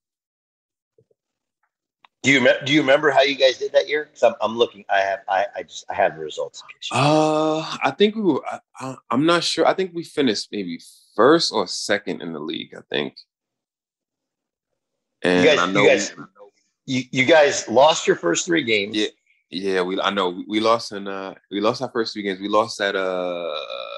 Do you do you remember how you guys did that year? Because I'm, I'm looking. I have I, I just I have the results. Uh, I think we were. I, I'm not sure. I think we finished maybe first or second in the league. I think. And you guys, I know you guys, you, you guys lost your first three games. Yeah, yeah. We I know we, we lost in. Uh, we lost our first three games. We lost at uh,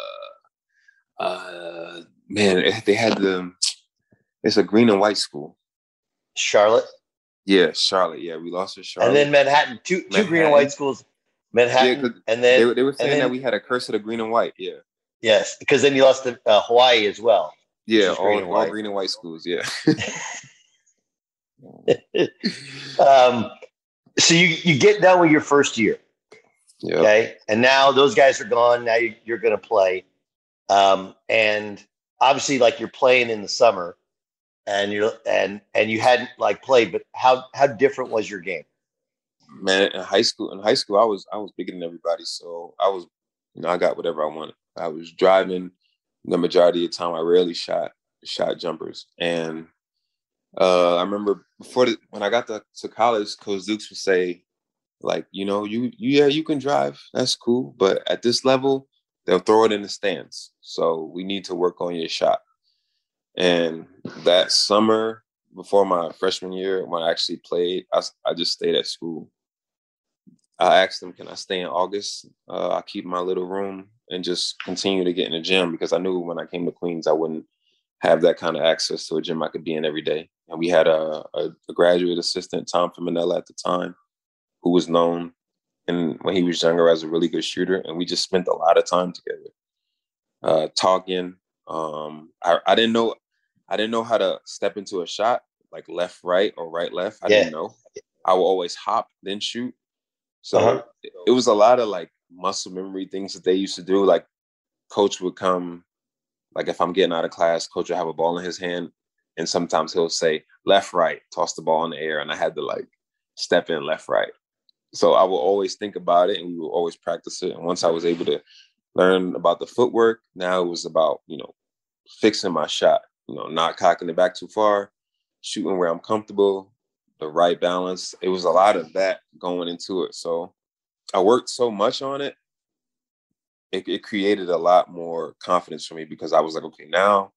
uh, man. They had the. It's a green and white school. Charlotte. Yeah, Charlotte. Yeah, we lost to Charlotte. And then Manhattan, two two Manhattan. green and white schools. Manhattan, yeah, and then they, they were saying then, that we had a curse of the green and white. Yeah. Yes, because then you lost to uh, Hawaii as well. Yeah, all green green, all green and white schools. Yeah. um, so you you get done with your first year. Yeah. Okay, and now those guys are gone. Now you, you're going to play, um, and obviously, like you're playing in the summer. And you and and you hadn't like played, but how how different was your game? Man, in high school, in high school, I was I was bigger than everybody, so I was, you know, I got whatever I wanted. I was driving the majority of the time. I rarely shot shot jumpers, and uh, I remember before the, when I got to, to college, Coach Dukes would say, like, you know, you, you yeah, you can drive, that's cool, but at this level, they'll throw it in the stands. So we need to work on your shot. And that summer before my freshman year, when I actually played, I, I just stayed at school. I asked them, can I stay in August? Uh, I'll keep my little room and just continue to get in the gym, because I knew when I came to Queens, I wouldn't have that kind of access to a gym I could be in every day. And we had a, a, a graduate assistant, Tom Feminella, at the time, who was known and when he was younger as a really good shooter. And we just spent a lot of time together, uh, talking. Um, I, I didn't know, I didn't know how to step into a shot, like left, right, or right, left. I yeah. didn't know. I would always hop, then shoot. So uh-huh. it, it was a lot of like muscle memory things that they used to do. Like coach would come, like if I'm getting out of class, coach would have a ball in his hand, and sometimes he'll say left, right, toss the ball in the air, and I had to like step in left, right. So I will always think about it, and we will always practice it. And once I was able to learn about the footwork, now it was about, you know, fixing my shot, you know, not cocking it back too far, shooting where I'm comfortable, the right balance. It was a lot of that going into it. So I worked so much on it. It, it created a lot more confidence for me, because I was like, okay, now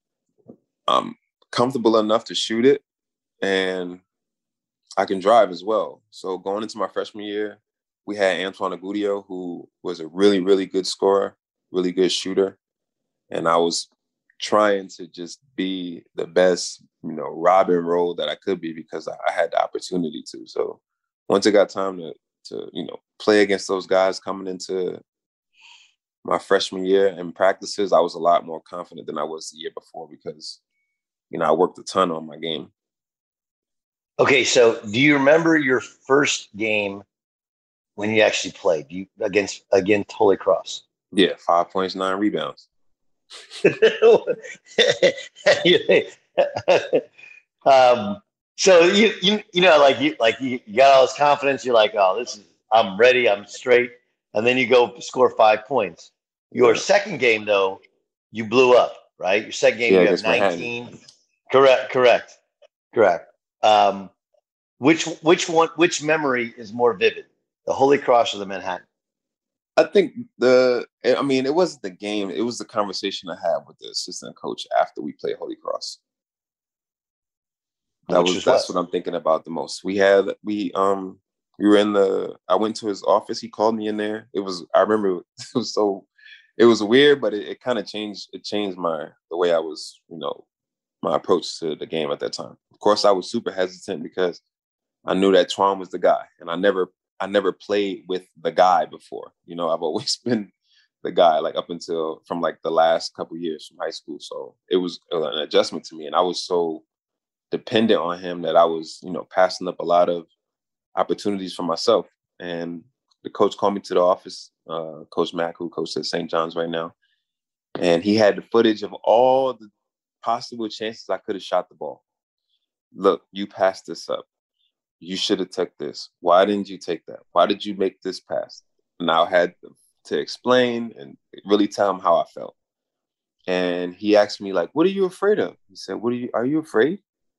I'm comfortable enough to shoot it, and I can drive as well. So going into my freshman year, we had Antoine Agudio, who was a really, really good scorer, really good shooter. And I was trying to just be the best, you know, Robin role that I could be, because I, I had the opportunity to. So once it got time to, to, you know, play against those guys coming into my freshman year and practices, I was a lot more confident than I was the year before, because, you know, I worked a ton on my game. Okay, so do you remember your first game when you actually played you against against Holy Cross? Yeah, five points, nine rebounds. um, so you you you know, like you like you got all this confidence. You're like, oh, this is I'm ready, I'm straight, and then you go score five points. Your second game, though, you blew up, right? Your second game, Yeah, you have against Manhattan. nineteen. Correct, correct, correct. Um, which which one? Which memory is more vivid, the Holy Cross or the Manhattan? I think the, I mean, it wasn't the game. It was the conversation I had with the assistant coach after we played Holy Cross. That Which was, was that's what? what I'm thinking about the most. We had, we, um, we were in the, I went to his office. He called me in there. It was, I remember it was so, it was weird, but it, it kind of changed, it changed my, the way I was, you know, my approach to the game at that time. Of course, I was super hesitant because I knew that Twan was the guy, and I never, I never played with the guy before. You know, I've always been the guy, like up until from like the last couple of years from high school. So it was an adjustment to me, and I was so dependent on him that I was, you know, passing up a lot of opportunities for myself. And the coach called me to the office, uh, Coach Mack, who coaches at Saint John's right now, and he had the footage of all the possible chances I could have shot the ball. Look, you passed this up. You should have took this. Why didn't you take that? Why did you make this pass? And I had to explain and really tell him how I felt. And he asked me, like, what are you afraid of? He said, what are you, are you afraid?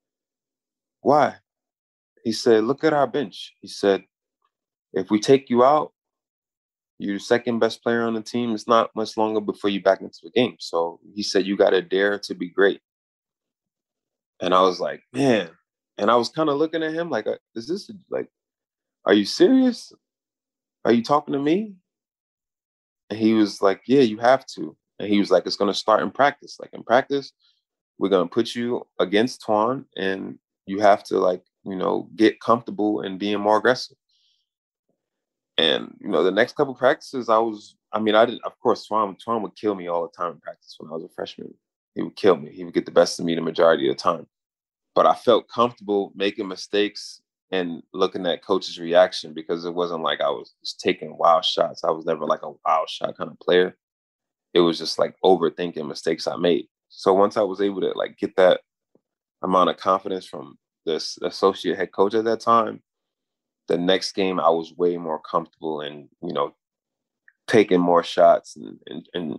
Why? He said, look at our bench. He said, if we take you out, you're the second best player on the team. It's not much longer before you back into the game. So he said, you got to dare to be great. And I was like, man. And I was kind of looking at him like, is this like, are you serious? Are you talking to me? And he was like, yeah, you have to. And he was like, it's going to start in practice. Like in practice, we're going to put you against Twan, and you have to, like, you know, get comfortable and being more aggressive. And, you know, the next couple practices, I was, I mean, I didn't, of course, Twan, Twan would kill me all the time in practice when I was a freshman. He would kill me. He would get the best of me the majority of the time. But I felt comfortable making mistakes and looking at coach's reaction, because it wasn't like I was just taking wild shots. I was never like a wild shot kind of player. It was just like overthinking mistakes I made. So once I was able to like get that amount of confidence from this associate head coach at that time, the next game I was way more comfortable and, you know, taking more shots and and and,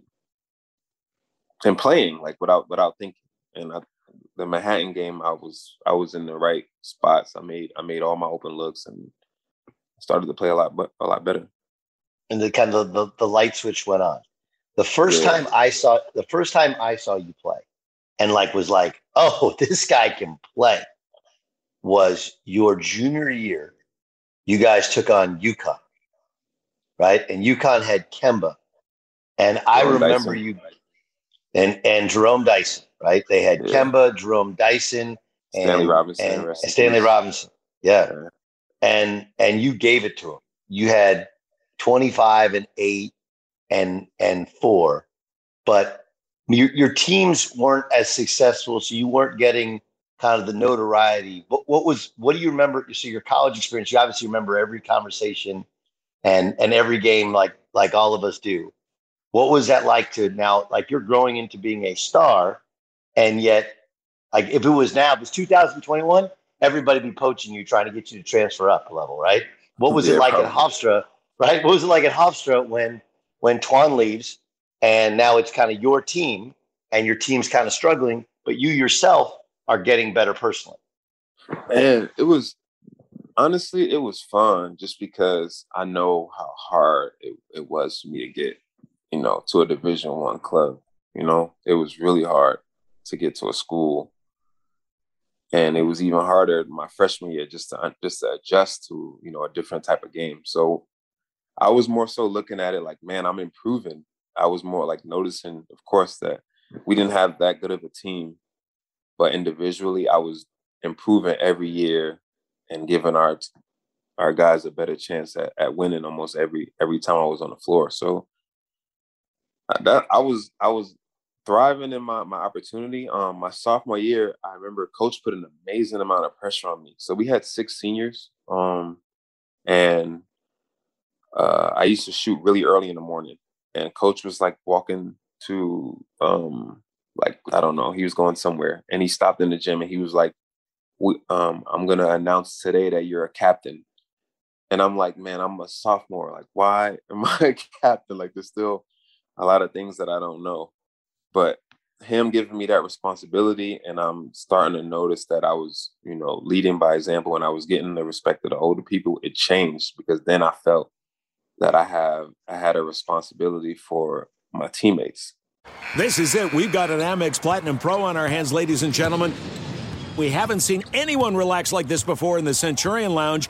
and playing like without without thinking. And I, the Manhattan game, I was I was in the right spots. I made I made all my open looks and started to play a lot a lot better. And the kind of the, the light switch went on. The first yeah. time I saw the first time I saw you play, and like was like, oh, this guy can play, was your junior year. You guys took on UConn, right? And UConn had Kemba, and I Jerome remember Dyson. you and and Jerome Dyson, right? They had yeah. Kemba, Jerome Dyson, and Stanley Robinson, and, and Stanley Robinson, yeah. yeah. And and you gave it to him. You had twenty-five and eight and and four, but your your teams weren't as successful, so you weren't getting kind of the notoriety. What what was what do you remember? So your college experience, you obviously remember every conversation and and every game like like all of us do. What was that like to now, like you're growing into being a star, and yet like if it was now, if it was two thousand twenty-one, everybody be poaching you, trying to get you to transfer up a level, right? What was yeah, it like probably. at Hofstra, right? What was it like at Hofstra when when Twan leaves and now it's kind of your team and your team's kind of struggling, but you yourself are getting better personally? And it was, honestly, it was fun just because I know how hard it, it was for me to get, you know, to a Division One club. You know, it was really hard to get to a school. And it was even harder my freshman year just to, just to adjust to, you know, a different type of game. So I was more so looking at it like, man, I'm improving. I was more like noticing, of course, that we didn't have that good of a team, but individually I was improving every year and giving our our guys a better chance at, at winning almost every every time I was on the floor. So that I was I was thriving in my my opportunity. Um, my sophomore year, I remember Coach put an amazing amount of pressure on me. So we had six seniors, um, and uh, I used to shoot really early in the morning. And Coach was like walking to, um, like I don't know, he was going somewhere, and he stopped in the gym and he was like, we, um, "I'm gonna announce today that you're a captain." And I'm like, man, I'm a sophomore. Like, why am I a captain? Like, there's still a lot of things that I don't know. but him giving me that responsibility, and I'm starting to notice that I was, you know, leading by example, and I was getting the respect of the older people. It changed because then I felt that I have I had a responsibility for my teammates. This is it. We've got an Amex Platinum Pro on our hands, ladies and gentlemen. We haven't seen anyone relax like this before in the Centurion Lounge.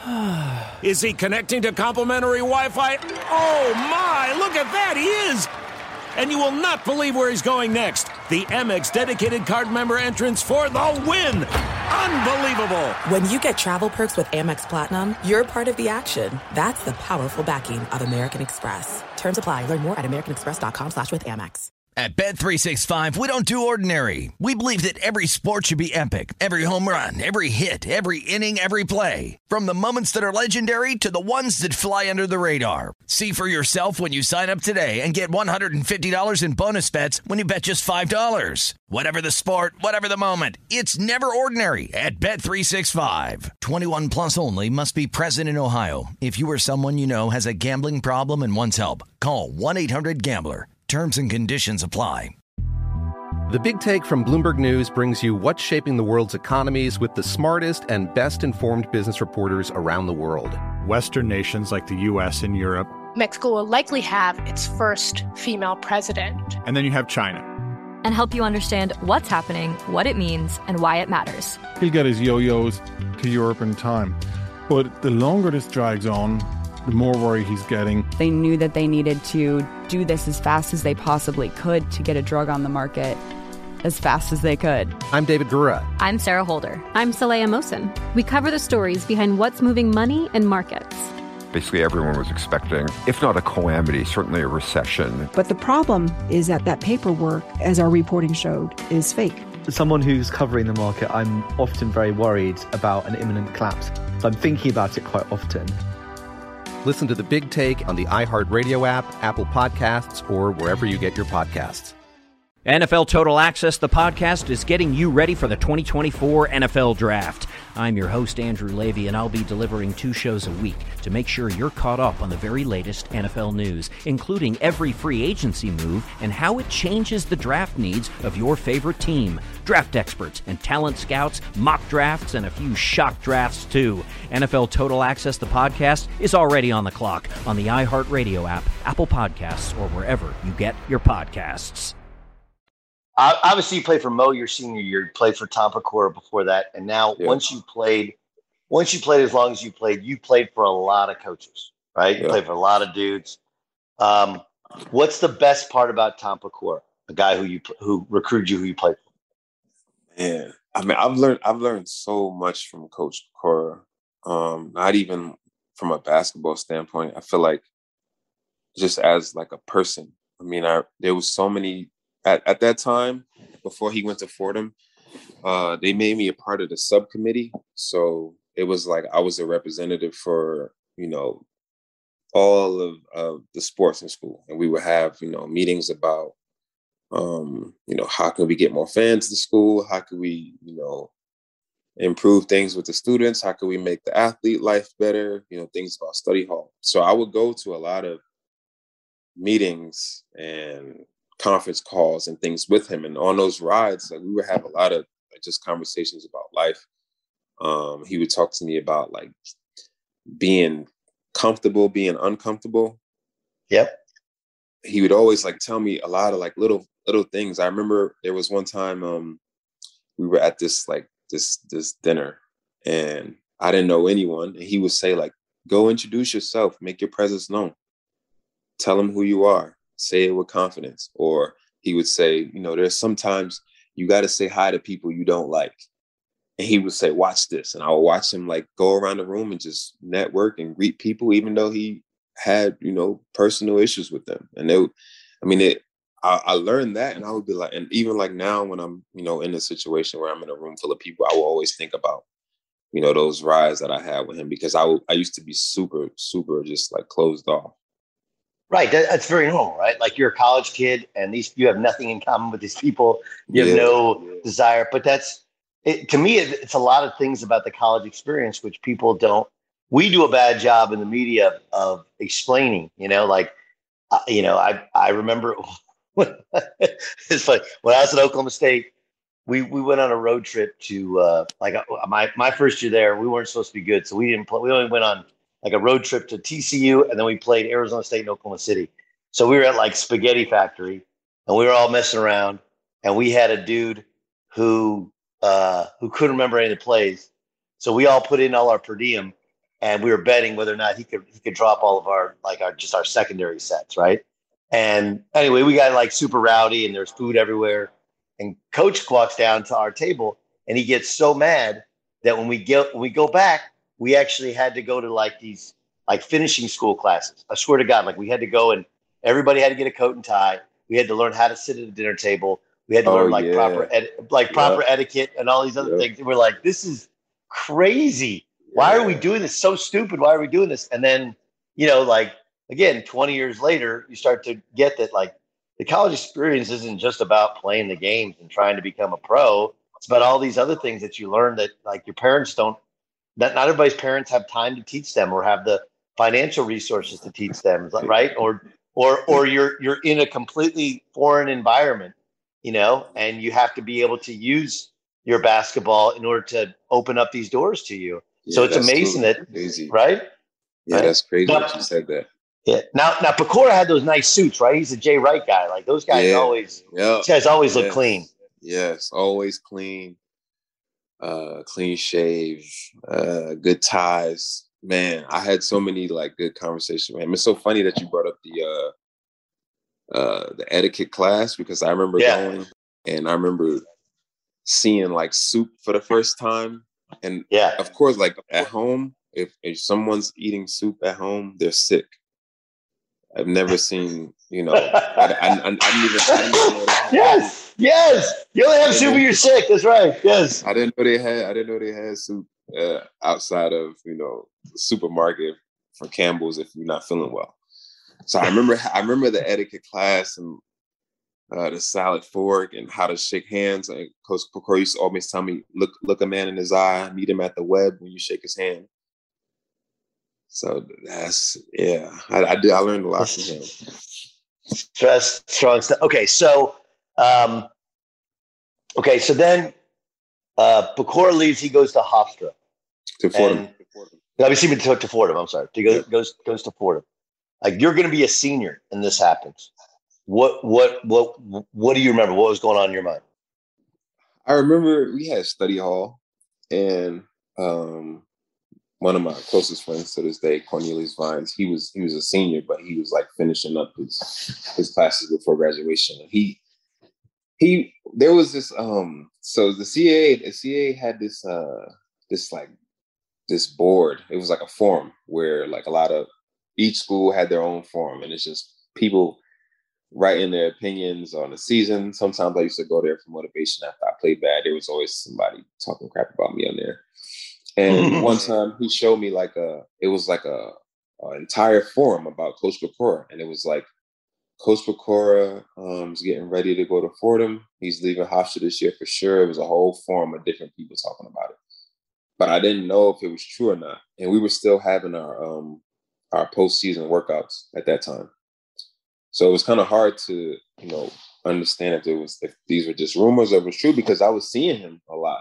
Is he connecting to complimentary Wi-Fi? Oh, my. Look at that. He is. And you will not believe where he's going next. The Amex dedicated card member entrance for the win. Unbelievable. When you get travel perks with Amex Platinum, you're part of the action. That's the powerful backing of American Express. Terms apply. Learn more at americanexpress.com slash with Amex. At Bet three sixty-five, we don't do ordinary. We believe that every sport should be epic. Every home run, every hit, every inning, every play. From the moments that are legendary to the ones that fly under the radar. See for yourself when you sign up today and get one hundred fifty dollars in bonus bets when you bet just five dollars. Whatever the sport, whatever the moment, it's never ordinary at Bet three sixty-five. twenty-one plus only. Must be present in Ohio. If you or someone you know has a gambling problem and wants help, call one eight hundred gambler. Terms and conditions apply. The Big Take from Bloomberg News brings you what's shaping the world's economies with the smartest and best-informed business reporters around the world. Western nations like the U S and Europe. Mexico will likely have its first female president. And then you have China. And help you understand what's happening, what it means, and why it matters. He'll get his yo-yos to Europe in time. But the longer this drags on, the more worry he's getting. They knew that they needed to do this as fast as they possibly could to get a drug on the market as fast as they could. I'm David Gura. I'm Sarah Holder. I'm Saleha Mohsen. We cover the stories behind what's moving money and markets. Basically, everyone was expecting, if not a calamity, certainly a recession. But the problem is that that paperwork, as our reporting showed, is fake. As someone who's covering the market, I'm often very worried about an imminent collapse. So I'm thinking about it quite often. Listen to The Big Take on the iHeartRadio app, Apple Podcasts, or wherever you get your podcasts. N F L Total Access, the podcast, is getting you ready for the twenty twenty-four N F L Draft. I'm your host, Andrew Levy, and I'll be delivering two shows a week to make sure you're caught up on the very latest N F L news, including every free agency move and how it changes the draft needs of your favorite team. Draft experts and talent scouts, mock drafts, and a few shock drafts, too. N F L Total Access, the podcast, is already on the clock on the iHeartRadio app, Apple Podcasts, or wherever you get your podcasts. Obviously, you played for Mo your senior year. You played for Tom Pecora before that, and now yeah. once you played, once you played as long as you played, you played for a lot of coaches, right? You yeah. played for a lot of dudes. Um, what's the best part about Tom Pecora, a guy who you who recruited you, who you played for? Man, I mean, I've learned I've learned so much from Coach Pecora. Um, not even from a basketball standpoint. I feel like just as like a person. I mean, I there was so many. At, at that time, before he went to Fordham, uh, they made me a part of the subcommittee. So it was like I was a representative for, you know, all of, of the sports in school. And we would have, you know, meetings about, um, you know, how can we get more fans to school? How can we, you know, improve things with the students? How can we make the athlete life better? You know, things about study hall. So I would go to a lot of meetings and conference calls and things with him, and on those rides, like we would have a lot of like, just conversations about life. Um, he would talk to me about like being comfortable, being uncomfortable. Yep. He would always like tell me a lot of like little little things. I remember there was one time um, we were at this like this this dinner, and I didn't know anyone, and he would say like, "Go introduce yourself, make your presence known, tell them who you are." Say it with confidence. Or he would say, you know, there's sometimes you got to say hi to people you don't like. And he would say, watch this. And I would watch him like go around the room and just network and greet people, even though he had, you know, personal issues with them. And they would, I mean, it, I, I learned that, and I would be like, and even like now when I'm, you know, in a situation where I'm in a room full of people, I will always think about, you know, those rides that I had with him, because I, w- I used to be super, super just like closed off. Right. That, that's very normal, right? Like you're a college kid and these, you have nothing in common with these people. You have yeah. no desire, but that's it, to me, it, it's a lot of things about the college experience, which people don't, we do a bad job in the media of explaining, you know, like, uh, you know, I, I remember it's funny. When I was at Oklahoma State, we we went on a road trip to uh, like uh, my my first year there. We weren't supposed to be good, so we didn't play. We only went on like a road trip to T C U, and then we played Arizona State and Oklahoma City. So we were at like Spaghetti Factory, and we were all messing around. And we had a dude who uh, who couldn't remember any of the plays, so we all put in all our per diem, and we were betting whether or not he could he could drop all of our like our just our secondary sets, right? And anyway, we got like super rowdy, and there's food everywhere. And coach walks down to our table, and he gets so mad that when we get when we go back, we actually had to go to like these like finishing school classes. I swear to God, like we had to go and everybody had to get a coat and tie. We had to learn how to sit at a dinner table. We had to Oh, learn like yeah. proper ed- like proper Yep. etiquette and all these other Yep. things. And we're like, this is crazy. Why are we doing this? So stupid. Why are we doing this? And then, you know, like again, twenty years later, you start to get that like the college experience isn't just about playing the games and trying to become a pro. It's about all these other things that you learn that like your parents don't, that not everybody's parents have time to teach them or have the financial resources to teach them, right? Or, or, or you're, you're in a completely foreign environment, you know, and you have to be able to use your basketball in order to open up these doors to you. So Yeah, it's that's amazing totally that, crazy. right? Yeah, Right? that's crazy Now- that you said that. Yeah. Now, now Pecora had those nice suits, right? He's a Jay Wright guy. Like those guys Yeah. always, Yep. these guys always look Yes. clean. Yes, always clean, uh, clean shave, uh, good ties. Man, I had so many like good conversations with him. It's so funny that you brought up the uh, uh, the etiquette class because I remember Yeah. going and I remember seeing like soup for the first time. And yeah, of course, like at home, if, if someone's eating soup at home, they're sick. I've never seen, you know, I, I, I, I didn't even, I didn't even know they had Yes, yes. You only have Yeah, soup man. when you're sick. That's right. Yes. I didn't know they had. I didn't know they had soup uh, outside of you know the supermarket for Campbell's if you're not feeling well. So I remember. I remember the etiquette class and uh, the salad fork and how to shake hands. Like Coach Pecora used to always tell me, "Look, look a man in his eye, meet him at the web when you shake his hand." So that's yeah. I, I did. I learned a lot from him. Stress, strong stuff. Okay, so, um, okay, so then uh, Pecora leaves. He goes to Hofstra. To Fordham. And, obviously, to, to Fordham. I'm sorry. He goes goes goes to Fordham. Like you're going to be a senior, and this happens. What what what what do you remember? What was going on in your mind? I remember we had study hall, and um, one of my closest friends to this day, Cornelius Vines, he was he was a senior, but he was like finishing up his his classes before graduation. And he he there was this um so the C A A the C A A had this uh this like this board. It was like a forum where like a lot of each school had their own forum, and it's just people writing their opinions on the season. Sometimes I used to go there for motivation after I played bad. There was always somebody talking crap about me on there. And one time he showed me like a, it was like a, a entire forum about Coach Pecora. And it was like, Coach Pecora um, is getting ready to go to Fordham. He's leaving Hofstra this year for sure. It was a whole forum of different people talking about it. But I didn't know if it was true or not. And we were still having our um, our postseason workouts at that time. So it was kind of hard to, you know, understand if there was if these were just rumors or it was true because I was seeing him a lot.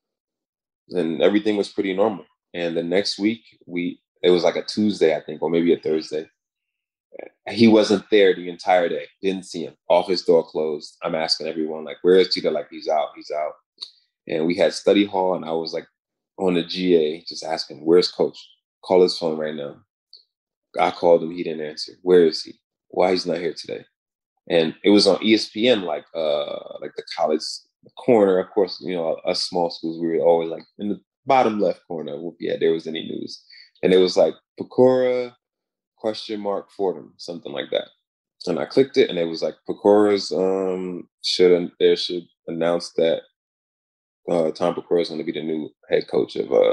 And everything was pretty normal. And the next week, we it was like a Tuesday, I think, or maybe a Thursday. He wasn't there the entire day. Didn't see him. Office door closed. I'm asking everyone, like, where is he? They're like, he's out, he's out. And we had study hall, and I was like on the G A just asking, where's Coach? Call his phone right now. I called him, he didn't answer. Where is he? Why he's not here today? And it was on E S P N, like uh, like the college corner. Of course, you know, us small schools, we were always like in the bottom left corner. Yeah, there was any news. And it was like Pecora, question mark, Fordham, something like that. And I clicked it, and it was like Pecora's um, should there should announce that uh, Tom Pecora is going to be the new head coach of uh,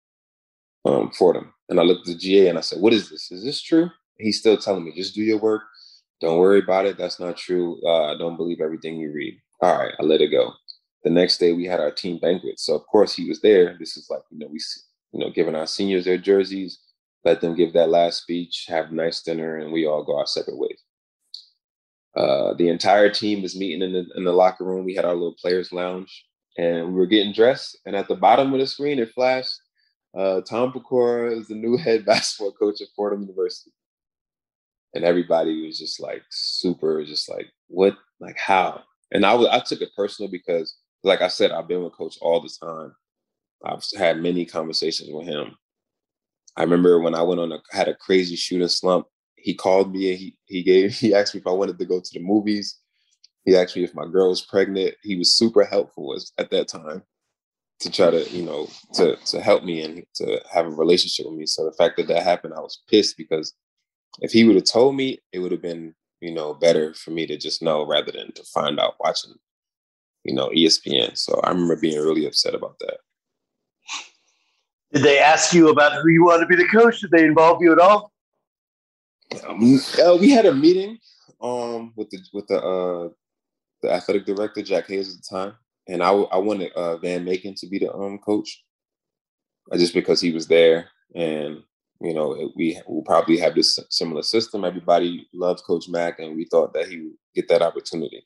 um, Fordham. And I looked at the G A and I said, "What is this? Is this true?" He's still telling me, "Just do your work. Don't worry about it. That's not true. Uh, don't believe everything you read." All right, I let it go. The next day we had our team banquet. So of course he was there. This is like, you know, we, you know, giving our seniors their jerseys, let them give that last speech, have a nice dinner, and we all go our separate ways. Uh, the entire team was meeting in the in the locker room. We had our little players' lounge, and we were getting dressed. And at the bottom of the screen, it flashed, uh, Tom Pecora is the new head basketball coach at Fordham University. And everybody was just like super, just like, what, like how? And I, w- I took it personal because, like I said, I've been with Coach all the time. I've had many conversations with him. I remember when I went on a, had a crazy shooting slump, he called me and he he gave he asked me if I wanted to go to the movies. He asked me if my girl was pregnant. He was super helpful at that time to try to, you know, to to help me and to have a relationship with me. So the fact that that happened, I was pissed because if he would have told me, it would have been, you know, better for me to just know rather than to find out watching, you know, E S P N. So I remember being really upset about that. Did they ask you about who you want to be the coach? Did they involve you at all? Um, uh, we had a meeting um, with the with the uh, the athletic director, Jack Hayes, at the time, and I, I wanted uh, Van Macon to be the um, coach, uh, just because he was there, and you know we will probably have this similar system. Everybody loves Coach Mack, and we thought that he would get that opportunity.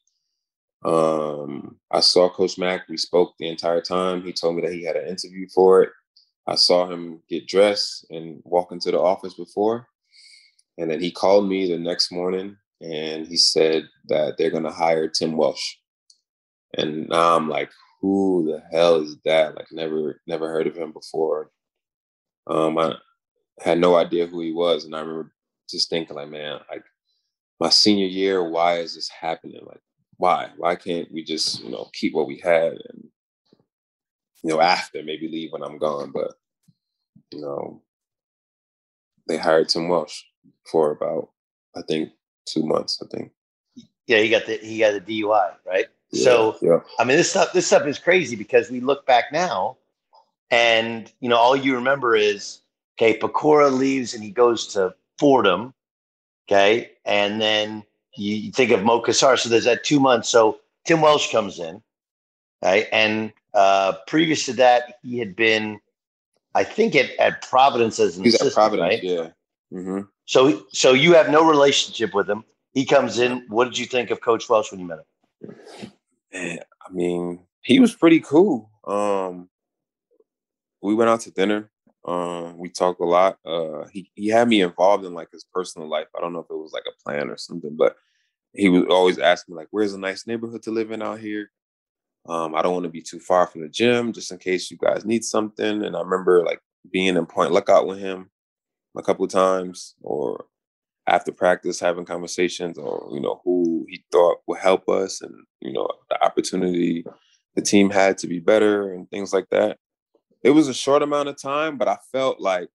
Um, I saw Coach Mack. We spoke the entire time. He told me that he had an interview for it. I saw him get dressed and walk into the office before. And then he called me the next morning and he said that they're going to hire Tim Welsh. And now I'm like, who the hell is that? Like, never, never heard of him before. Um, I had no idea who he was. And I remember just thinking like, man, like my senior year, why is this happening? Like, why? Why can't we just, you know, keep what we had and, you know, after maybe leave when I'm gone? But, you know, they hired Tim Welsh for about, I think, two months, I think. Yeah, he got the he got the D U I, right? Yeah, so yeah. I mean, this stuff this stuff is crazy because we look back now, and you know, all you remember is okay, Pecora leaves and he goes to Fordham, okay, and then you, you think of Mo Cassar. So there's that two months. So Tim Welsh comes in, right, and uh, previous to that, he had been, I think, at, at Providence as an He's assistant, at Providence, right? yeah. Mm-hmm. So, so you have no relationship with him. He comes in. What did you think of Coach Welsh when you met him? Man, I mean, he was pretty cool. Um, we went out to dinner. Um, we talked a lot. Uh, he he had me involved in like his personal life. I don't know if it was like a plan or something, but he would always ask me like, "Where's a nice neighborhood to live in out here? Um, I don't want to be too far from the gym, just in case you guys need something." And I remember like being in Point Lookout with him a couple of times, or after practice having conversations, or you know who he thought would help us, and you know the opportunity the team had to be better and things like that. It was a short amount of time, but I felt like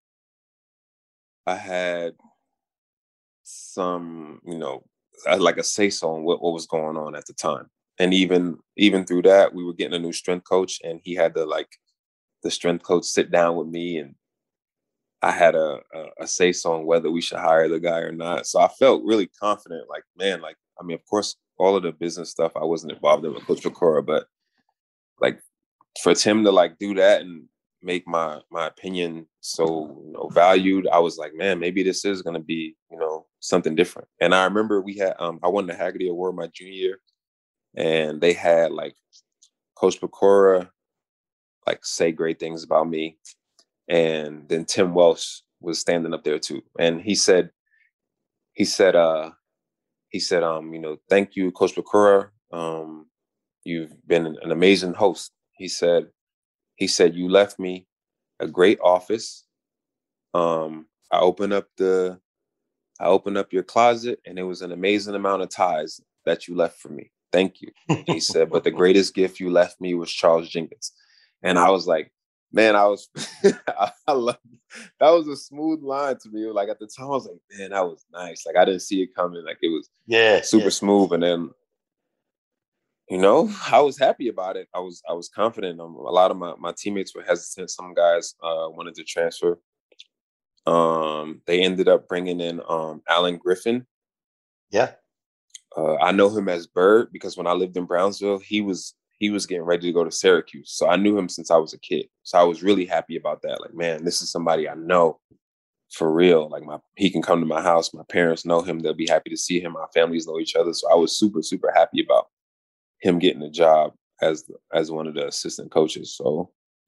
I had some, you know, like a say-so on what, what was going on at the time. And even even through that, we were getting a new strength coach, and he had to like the strength coach sit down with me, and I had a, a, a say-so on whether we should hire the guy or not. So I felt really confident. Like, man, like I mean, of course, all of the business stuff I wasn't involved in with Coach Pecora, but like for Tim to like do that and make my my opinion so you know valued, I was like, man, maybe this is gonna be you know something different. And I remember we had um, I won the Haggerty Award my junior year. And they had like Coach Pecora like say great things about me. And then Tim Welsh was standing up there too. And he said, he said, uh, he said, um, you know, thank you, Coach Pecora. Um, you've been an amazing host. He said, he said, you left me a great office. Um, I opened up the, I opened up your closet and it was an amazing amount of ties that you left for me. Thank you. He said, but the greatest gift you left me was Charles Jenkins. And I was like, man, I was, I, I love, that was a smooth line to me. Like at the time, I was like, man, that was nice. Like I didn't see it coming. Like it was yeah, super yeah. smooth. And then, you know, I was happy about it. I was, I was confident. Um, a lot of my, my teammates were hesitant. Some guys uh, wanted to transfer. Um, they ended up bringing in um, Alan Griffin. Yeah. Uh, I know him as Bird because when I lived in Brownsville, he was he was getting ready to go to Syracuse. So I knew him since I was a kid. So I was really happy about that. Like, man, this is somebody I know for real. Like my, he can come to my house. My parents know him. They'll be happy to see him. My families know each other. So I was super, super happy about him getting a job as, as one of the assistant coaches. So,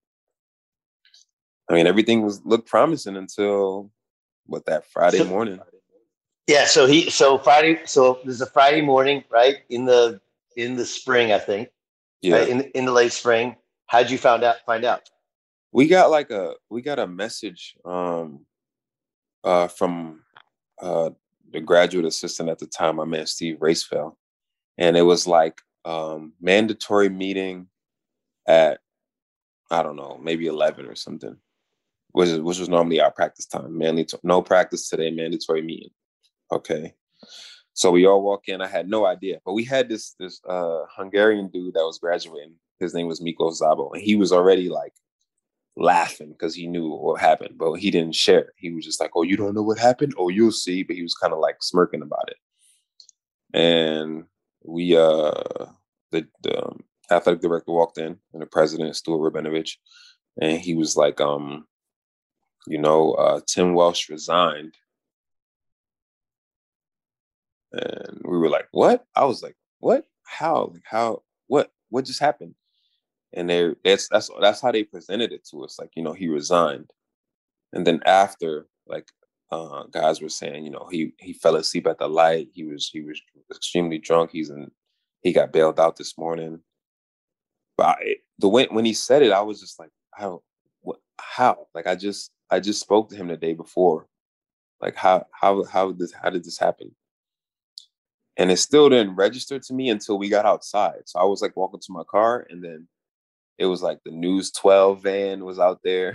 I mean, everything was looked promising until what, that Friday so, morning. Yeah. So he, so Friday, so there's a Friday morning, right? In the, in the spring, I think. Yeah. Right? In, in the late spring. How'd you found out, find out? We got like a, we got a message, um, Uh, from uh, the graduate assistant at the time, my man Steve Racefeld, and it was like um, mandatory meeting at I don't know, maybe eleven or something, which is, which was normally our practice time. Manly no practice today, mandatory meeting. Okay, so we all walk in. I had no idea, but we had this this uh, Hungarian dude that was graduating. His name was Miko Zabo, and he was already like laughing because he knew what happened, but he didn't share it. He was just like, oh, you don't know what happened? Oh, you'll see. But he was kind of like smirking about it. And we, uh, the, the um, athletic director walked in, and the president, Stuart Rabinovich, and he was like, um, you know, uh, Tim Welsh resigned. And we were like, what? I was like, what? How? Like, how? What? What just happened? And they that's that's that's how they presented it to us. Like, you know, he resigned. And then after, like, uh, guys were saying, you know, he he fell asleep at the light. He was he was extremely drunk. He's in he got bailed out this morning. But I, the way when he said it, I was just like, how what how? Like I just I just spoke to him the day before. Like how how how did this how did this happen? And it still didn't register to me until we got outside. So I was like walking to my car, and then it was like the News twelve van was out there.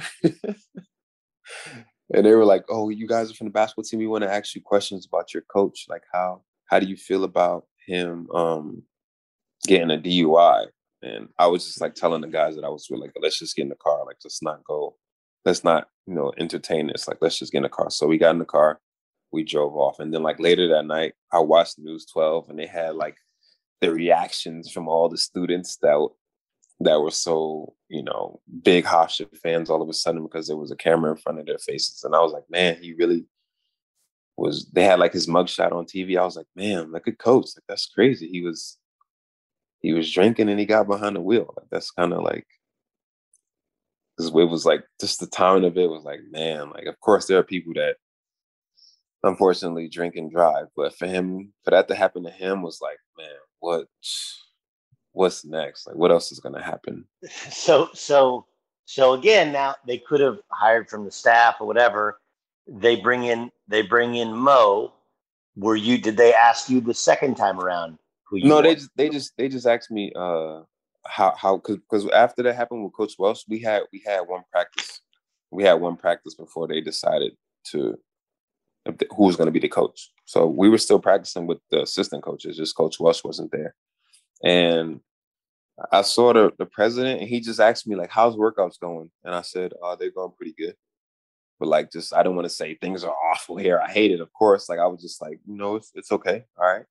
And they were like, oh, you guys are from the basketball team. We want to ask you questions about your coach. Like, how how do you feel about him um, getting a D U I? And I was just like telling the guys that I was really like, let's just get in the car. Like, let's not go. Let's not, you know, entertain this. Like, let's just get in the car. So we got in the car. We drove off. And then like later that night, I watched News twelve, and they had like the reactions from all the students that that were so, you know, big Hofstra fans all of a sudden because there was a camera in front of their faces. And I was like, man, he really was, they had like his mugshot on T V. I was like, man, like a coach. Like, that's crazy. He was, he was drinking and he got behind the wheel. Like, that's kind of like, because it was like, just the timing of it was like, man, like, of course there are people that unfortunately drink and drive, but for him, for that to happen to him was like, man, what, what's next? Like, what else is going to happen? So, so, so again, now they could have hired from the staff or whatever. They bring in, they bring in Mo. Were you, did they ask you the second time around who you No, want? they just, they just, they just asked me, uh, how, how, cause, cause after that happened with Coach Welsh, we had, we had one practice. We had one practice before they decided to, who was going to be the coach. So we were still practicing with the assistant coaches, just Coach Welsh wasn't there. And I saw the, the president, and he just asked me, like, how's workouts going? And I said, oh, they're going pretty good. But, like, just, I don't want to say things are awful here. I hate it, of course. Like, I was just like, you know, it's, it's okay. All right.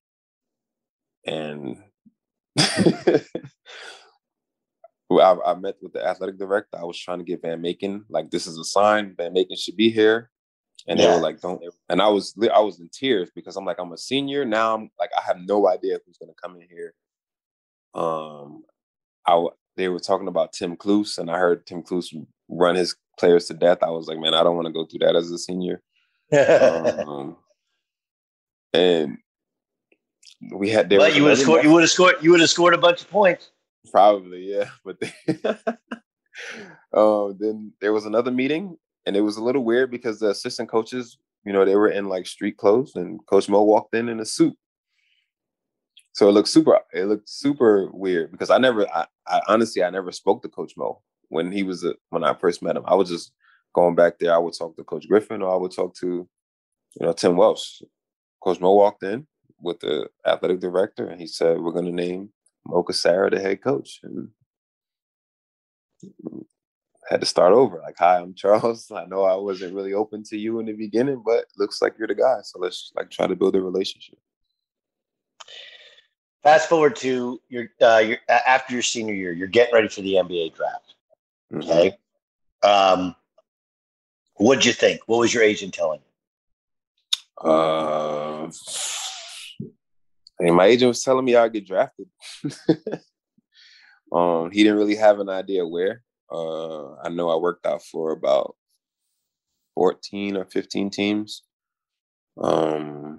And I, I met with the athletic director. I was trying to get Van Macon, like, this is a sign. Van Macon should be here. And yeah. They were like, don't. And I was, I was in tears because I'm like, I'm a senior. Now I'm like, I have no idea who's going to come in here. Um, I, they were talking about Tim Kluse, and I heard Tim Kluse run his players to death. I was like, man, I don't want to go through that as a senior. um, and we had, there but you would have scored, you would have scored, you would have scored a bunch of points. Probably, yeah. But they, um, then there was another meeting. And it was a little weird because the assistant coaches, you know, they were in like street clothes, and Coach Mo walked in in a suit. So it looked super, it looked super weird because I never, I, I honestly, I never spoke to Coach Mo when he was, a, when I first met him. I was just going back there. I would talk to Coach Griffin, or I would talk to, you know, Tim Welsh. Coach Mo walked in with the athletic director, and he said, we're going to name Mo Cassara the head coach. And had to start over. Like, hi, I'm Charles. I know I wasn't really open to you in the beginning, but looks like you're the guy. So let's like try to build a relationship. Fast forward to your, uh, your after your senior year, you're getting ready for the N B A draft. Okay. Mm-hmm. Um, What'd you think? What was your agent telling you? Uh, I mean, my agent was telling me I'd get drafted. um, he didn't really have an idea where. Uh, I know I worked out for about fourteen or fifteen teams. Um,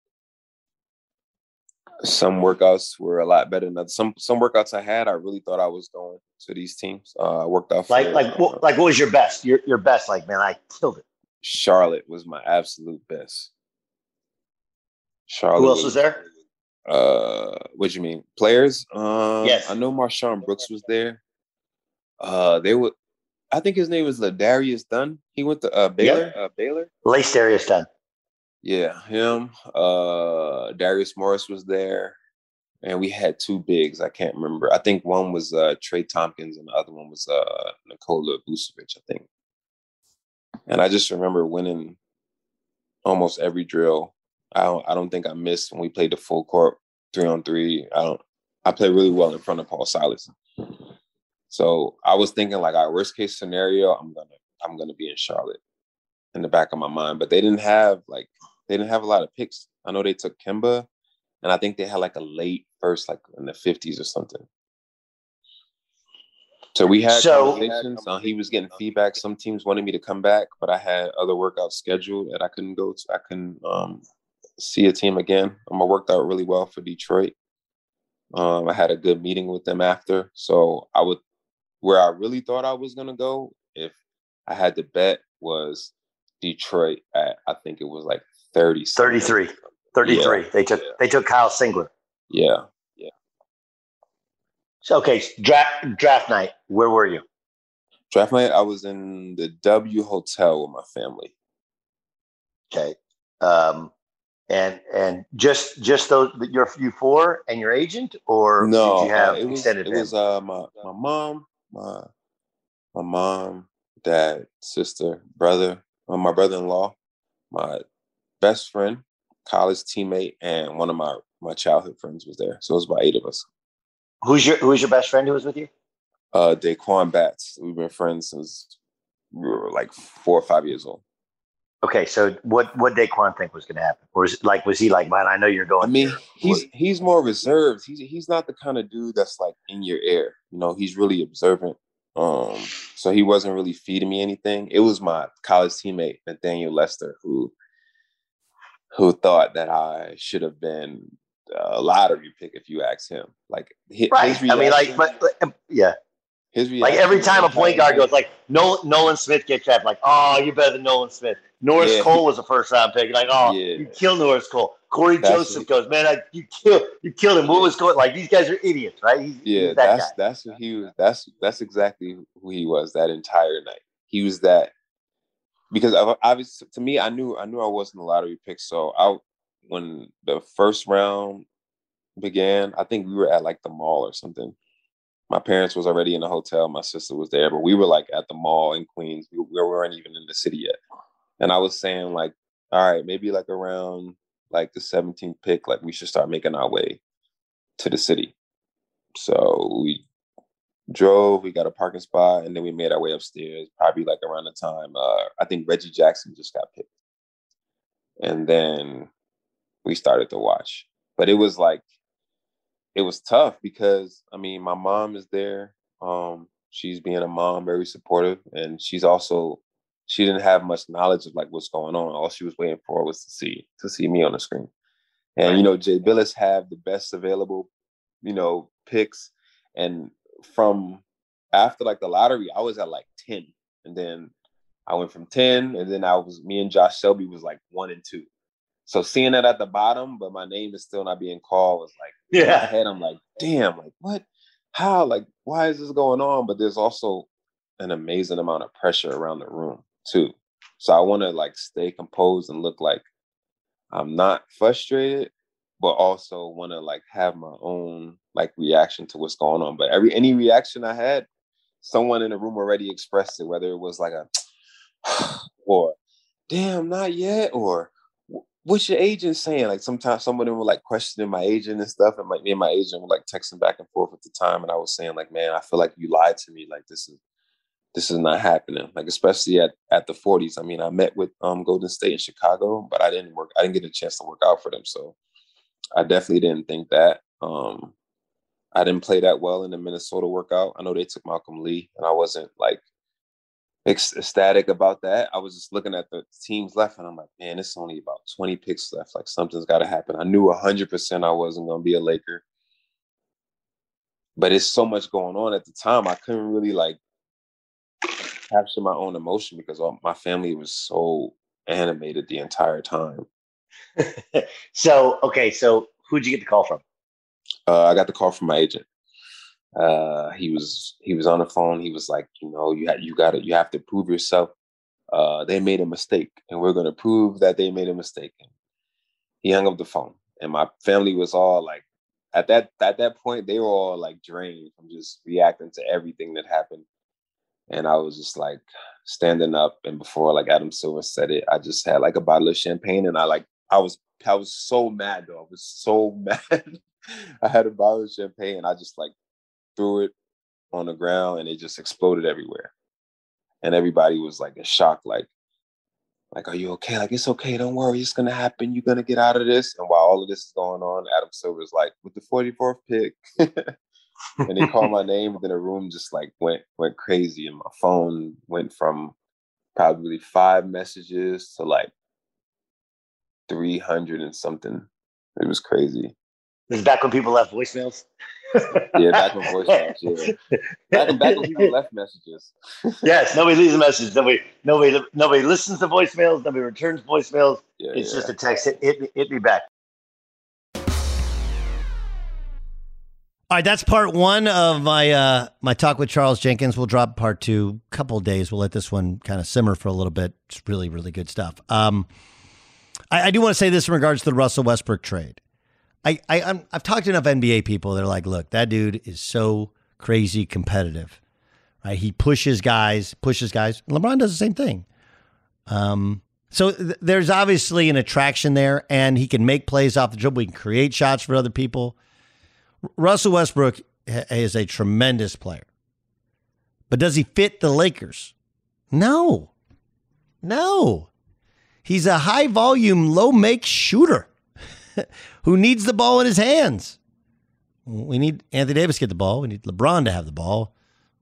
some workouts were a lot better than others. Some some workouts I had, I really thought I was going to these teams. Uh, I worked out for like like uh, what, like what was your best? Your your best? Like, man, I killed it. Charlotte was my absolute best. Charlotte. Who else was there? Uh, what do you mean? Players? Uh, yes. I know Marshawn Brooks was there. Uh, they were. I think his name was Ladarius Dunn. He went to uh, Baylor. Yep. Uh, Baylor. Ladarius Dunn. Yeah, him. Uh, Darius Morris was there, and we had two bigs. I can't remember. I think one was uh, Trey Tompkins, and the other one was uh, Nikola Vucevic, I think. And I just remember winning almost every drill. I don't. I don't think I missed when we played the full court three on three. I don't. I played really well in front of Paul Silas. So I was thinking, like, our worst case scenario, I'm gonna I'm gonna be in Charlotte in the back of my mind. But they didn't have like they didn't have a lot of picks. I know they took Kemba, and I think they had like a late first, like in the fifties or something. So we had so, conversations. Uh, he was getting feedback. Some teams wanted me to come back, but I had other workouts scheduled that I couldn't go to. I couldn't um, see a team again. Um, I worked out really well for Detroit. Um, I had a good meeting with them after. So I would, where I really thought I was going to go, if I had to bet, was Detroit at, I think it was like thirty. thirty-three. thirty-three. Yeah. They took, yeah. they took Kyle Singler. Yeah. So, okay, draft draft night. Where were you? Draft night, I was in the W Hotel with my family. Okay, um, and and just just those your you four and your agent, or no? Did you have uh, it was extended it family? was uh, my my mom, my my mom, dad, sister, brother, uh, my brother-in-law, my best friend, college teammate, and one of my my childhood friends was there. So it was about eight of us. Who's your Who's your best friend who was with you? Uh, Daquan Batts. We've been friends since we were like four or five years old. Okay, so what what Daquan think was going to happen, or is it like was he like, man, I know you're going? I mean, here. he's he's more reserved. He's he's not the kind of dude that's like in your ear. You know, he's really observant. Um, so he wasn't really feeding me anything. It was my college teammate Nathaniel Lester who who thought that I should have been a lottery pick if you ask him. Like his, right. his reaction, I mean, like, but, but yeah. His like every time a point guard goes, like Nolan, Nolan Smith gets drafted, like, oh, you're better than Nolan Smith. Norris yeah. Cole was a first round pick, like, oh, yeah. you killed Norris Cole. Corey that's Joseph goes, man, I, you killed, you killed him. What was going? Like, these guys are idiots, right? He's, yeah, he's that that's guy. that's what he was. That's that's exactly who he was that entire night. He was that because obviously to me, I knew I knew I wasn't a lottery pick. So I when the first round began, I think we were at like the mall or something. My parents was already in the hotel. My sister was there, but we were like at the mall in Queens. We, we weren't even in the city yet. And I was saying like, all right, maybe like around like the seventeenth pick, like we should start making our way to the city. So we drove, we got a parking spot, and then we made our way upstairs, probably like around the time, uh, I think Reggie Jackson just got picked. And then we started to watch. But it was like, it was tough because, I mean, my mom is there. Um, she's being a mom, very supportive. And she's also, she didn't have much knowledge of like what's going on. All she was waiting for was to see, to see me on the screen. And, you know, Jay Billis had the best available, you know, picks. And from after like the lottery, I was at like ten. And then I went from ten. And then I was, me and Josh Shelby was like one and two. So seeing that at the bottom, but my name is still not being called was like, yeah. In my head, I'm like, damn, like what? How? Like, why is this going on? But there's also an amazing amount of pressure around the room too. So I want to like stay composed and look like I'm not frustrated, but also want to like have my own like reaction to what's going on. But every any reaction I had, someone in the room already expressed it, whether it was like a or damn, not yet, or what's your agent saying? Like sometimes some of them were like questioning my agent and stuff. And like me and my agent were like texting back and forth at the time. And I was saying like, man, I feel like you lied to me. Like this is, this is not happening. Like, especially at, at the forties. I mean, I met with um, Golden State in Chicago, but I didn't work. I didn't get a chance to work out for them. So I definitely didn't think that. Um, I didn't play that well in the Minnesota workout. I know they took Malcolm Lee, and I wasn't like ecstatic about that. I was just looking at the teams left, and I'm like, man, it's only about twenty picks left. Like, something's got to happen. I knew one hundred percent I wasn't going to be a Laker. But it's so much going on at the time. I couldn't really like capture my own emotion because all, my family was so animated the entire time. So, okay. So who'd you get the call from? Uh, I got the call from my agent. Uh, he was, he was on the phone. He was like, you know, you had, you got to, you have to prove yourself. Uh, they made a mistake and we're going to prove that they made a mistake. And he hung up the phone and my family was all like, At that at that point, they were all like drained from just reacting to everything that happened. And I was just like standing up. And before like Adam Silver said it, I just had like a bottle of champagne. And I like, I was, I was so mad though. I was so mad. I had a bottle of champagne and I just like threw it on the ground and it just exploded everywhere. And everybody was like in shock, like, Like, are you okay? Like, it's okay. Don't worry. It's going to happen. You're going to get out of this. And while all of this is going on, Adam Silver's like, with the forty-fourth pick. And they called my name. And then the room just like went went crazy. And my phone went from probably five messages to like three hundred and something. It was crazy. This is back when people left voicemails? Yeah, back when voicemails, yeah. Back when, back when people left messages. Yes, nobody leaves a message. Nobody, nobody, nobody listens to voicemails. Nobody returns voicemails. Yeah, it's yeah. just a text. Hit, hit, me, hit me back. All right, that's part one of my uh, my talk with Charles Jenkins. We'll drop part two a couple of days. We'll let this one kind of simmer for a little bit. It's really, really good stuff. Um, I, I do want to say this in regards to the Russell Westbrook trade. I, I, I'm, I've talked to enough N B A people. They're like, look, that dude is so crazy competitive, right? He pushes guys, pushes guys. LeBron does the same thing. Um, so th- there's obviously an attraction there, and he can make plays off the dribble. He can create shots for other people. R- Russell Westbrook ha- is a tremendous player. But does he fit the Lakers? No. No. He's a high-volume, low-make shooter who needs the ball in his hands. We need Anthony Davis to get the ball. We need LeBron to have the ball.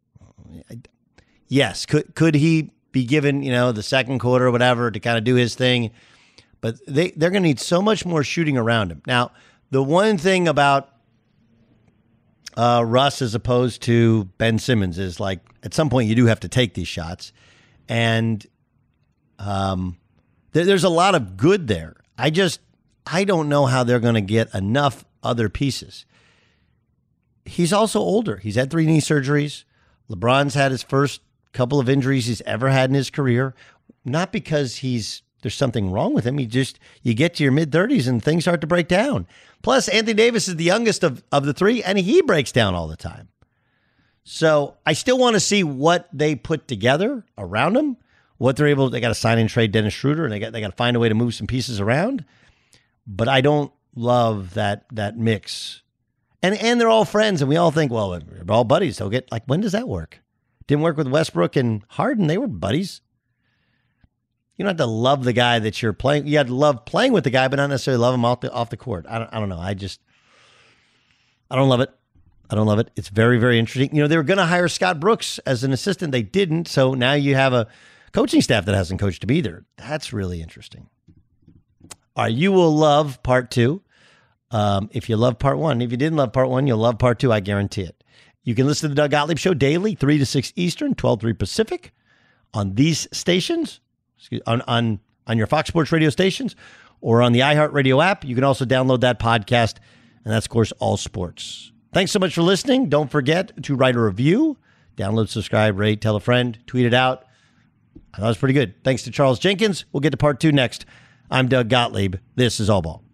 Yes, could could he be given, you know, the second quarter or whatever to kind of do his thing? But they, they're going to need so much more shooting around him. Now, the one thing about uh, Russ as opposed to Ben Simmons is like at some point you do have to take these shots. And um, there, there's a lot of good there. I just, I don't know how they're going to get enough other pieces. He's also older. He's had three knee surgeries. LeBron's had his first couple of injuries he's ever had in his career. Not because he's there's something wrong with him. He just, you get to your mid-thirties and things start to break down. Plus, Anthony Davis is the youngest of, of the three, and he breaks down all the time. So I still want to see what they put together around him, what they're able to, they got to sign and trade Dennis Schroeder, and they got they got to find a way to move some pieces around. But I don't love that that mix. And and they're all friends, and we all think, well, they're all buddies. They'll get, like, when does that work? Didn't work with Westbrook and Harden. They were buddies. You don't have to love the guy that you're playing. You have to love playing with the guy, but not necessarily love him off the off the court. I don't I don't know. I just I don't love it. I don't love it. It's very, very interesting. You know, they were going to hire Scott Brooks as an assistant. They didn't. So now you have a coaching staff that hasn't coached him either. That's really interesting. All right, you will love part two. Um, if you love part one, if you didn't love part one, you'll love part two. I guarantee it. You can listen to the Doug Gottlieb Show daily, three to six Eastern, twelve to three Pacific, on these stations, excuse, on on on your Fox Sports Radio stations, or on the iHeartRadio app. You can also download that podcast, and that's, of course, All Sports. Thanks so much for listening. Don't forget to write a review, download, subscribe, rate, tell a friend, tweet it out. I thought it was pretty good. Thanks to Charles Jenkins. We'll get to part two next. I'm Doug Gottlieb. This is All Ball.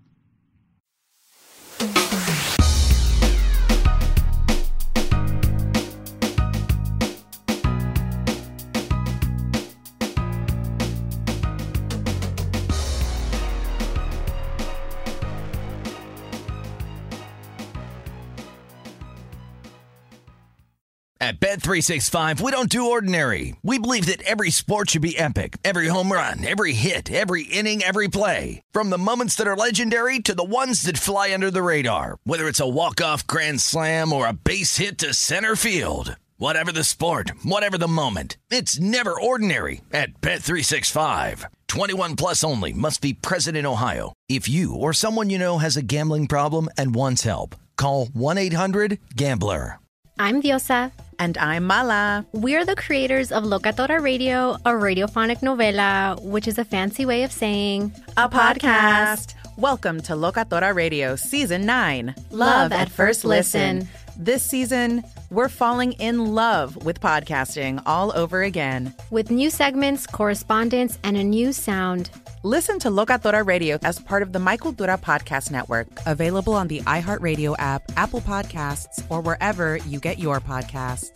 At Bet three sixty-five, we don't do ordinary. We believe that every sport should be epic. Every home run, every hit, every inning, every play. From the moments that are legendary to the ones that fly under the radar. Whether it's a walk-off grand slam or a base hit to center field. Whatever the sport, whatever the moment. It's never ordinary at Bet three sixty-five. twenty-one plus only. Must be present in Ohio. If you or someone you know has a gambling problem and wants help, call one eight hundred gambler. I'm Diosa. And I'm Mala. We're the creators of Locatora Radio, a radiophonic novela, which is a fancy way of saying a podcast. Welcome to Locatora Radio Season nine. Love at First Listen. This season, we're falling in love with podcasting all over again. With new segments, correspondence, and a new sound. Listen to Locatora Radio as part of the My Cultura Podcast Network. Available on the iHeartRadio app, Apple Podcasts, or wherever you get your podcasts.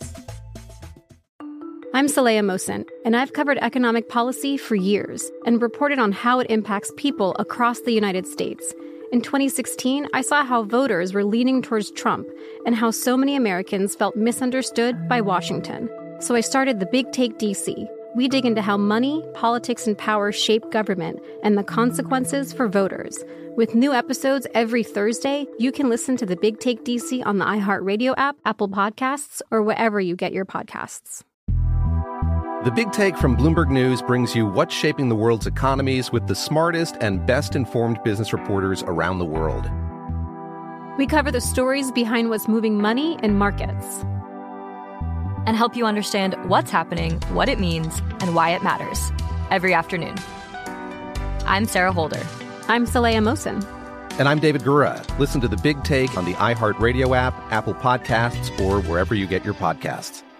I'm Saleha Mohsin, and I've covered economic policy for years and reported on how it impacts people across the United States. In twenty sixteen, I saw how voters were leaning towards Trump and how so many Americans felt misunderstood by Washington. So I started The Big Take D C. We dig into how money, politics, and power shape government and the consequences for voters. With new episodes every Thursday, you can listen to The Big Take D C on the iHeartRadio app, Apple Podcasts, or wherever you get your podcasts. The Big Take from Bloomberg News brings you what's shaping the world's economies with the smartest and best-informed business reporters around the world. We cover the stories behind what's moving money and markets. And help you understand what's happening, what it means, and why it matters. Every afternoon. I'm Sarah Holder. I'm Saleha Mohsin. And I'm David Gura. Listen to The Big Take on the iHeartRadio app, Apple Podcasts, or wherever you get your podcasts.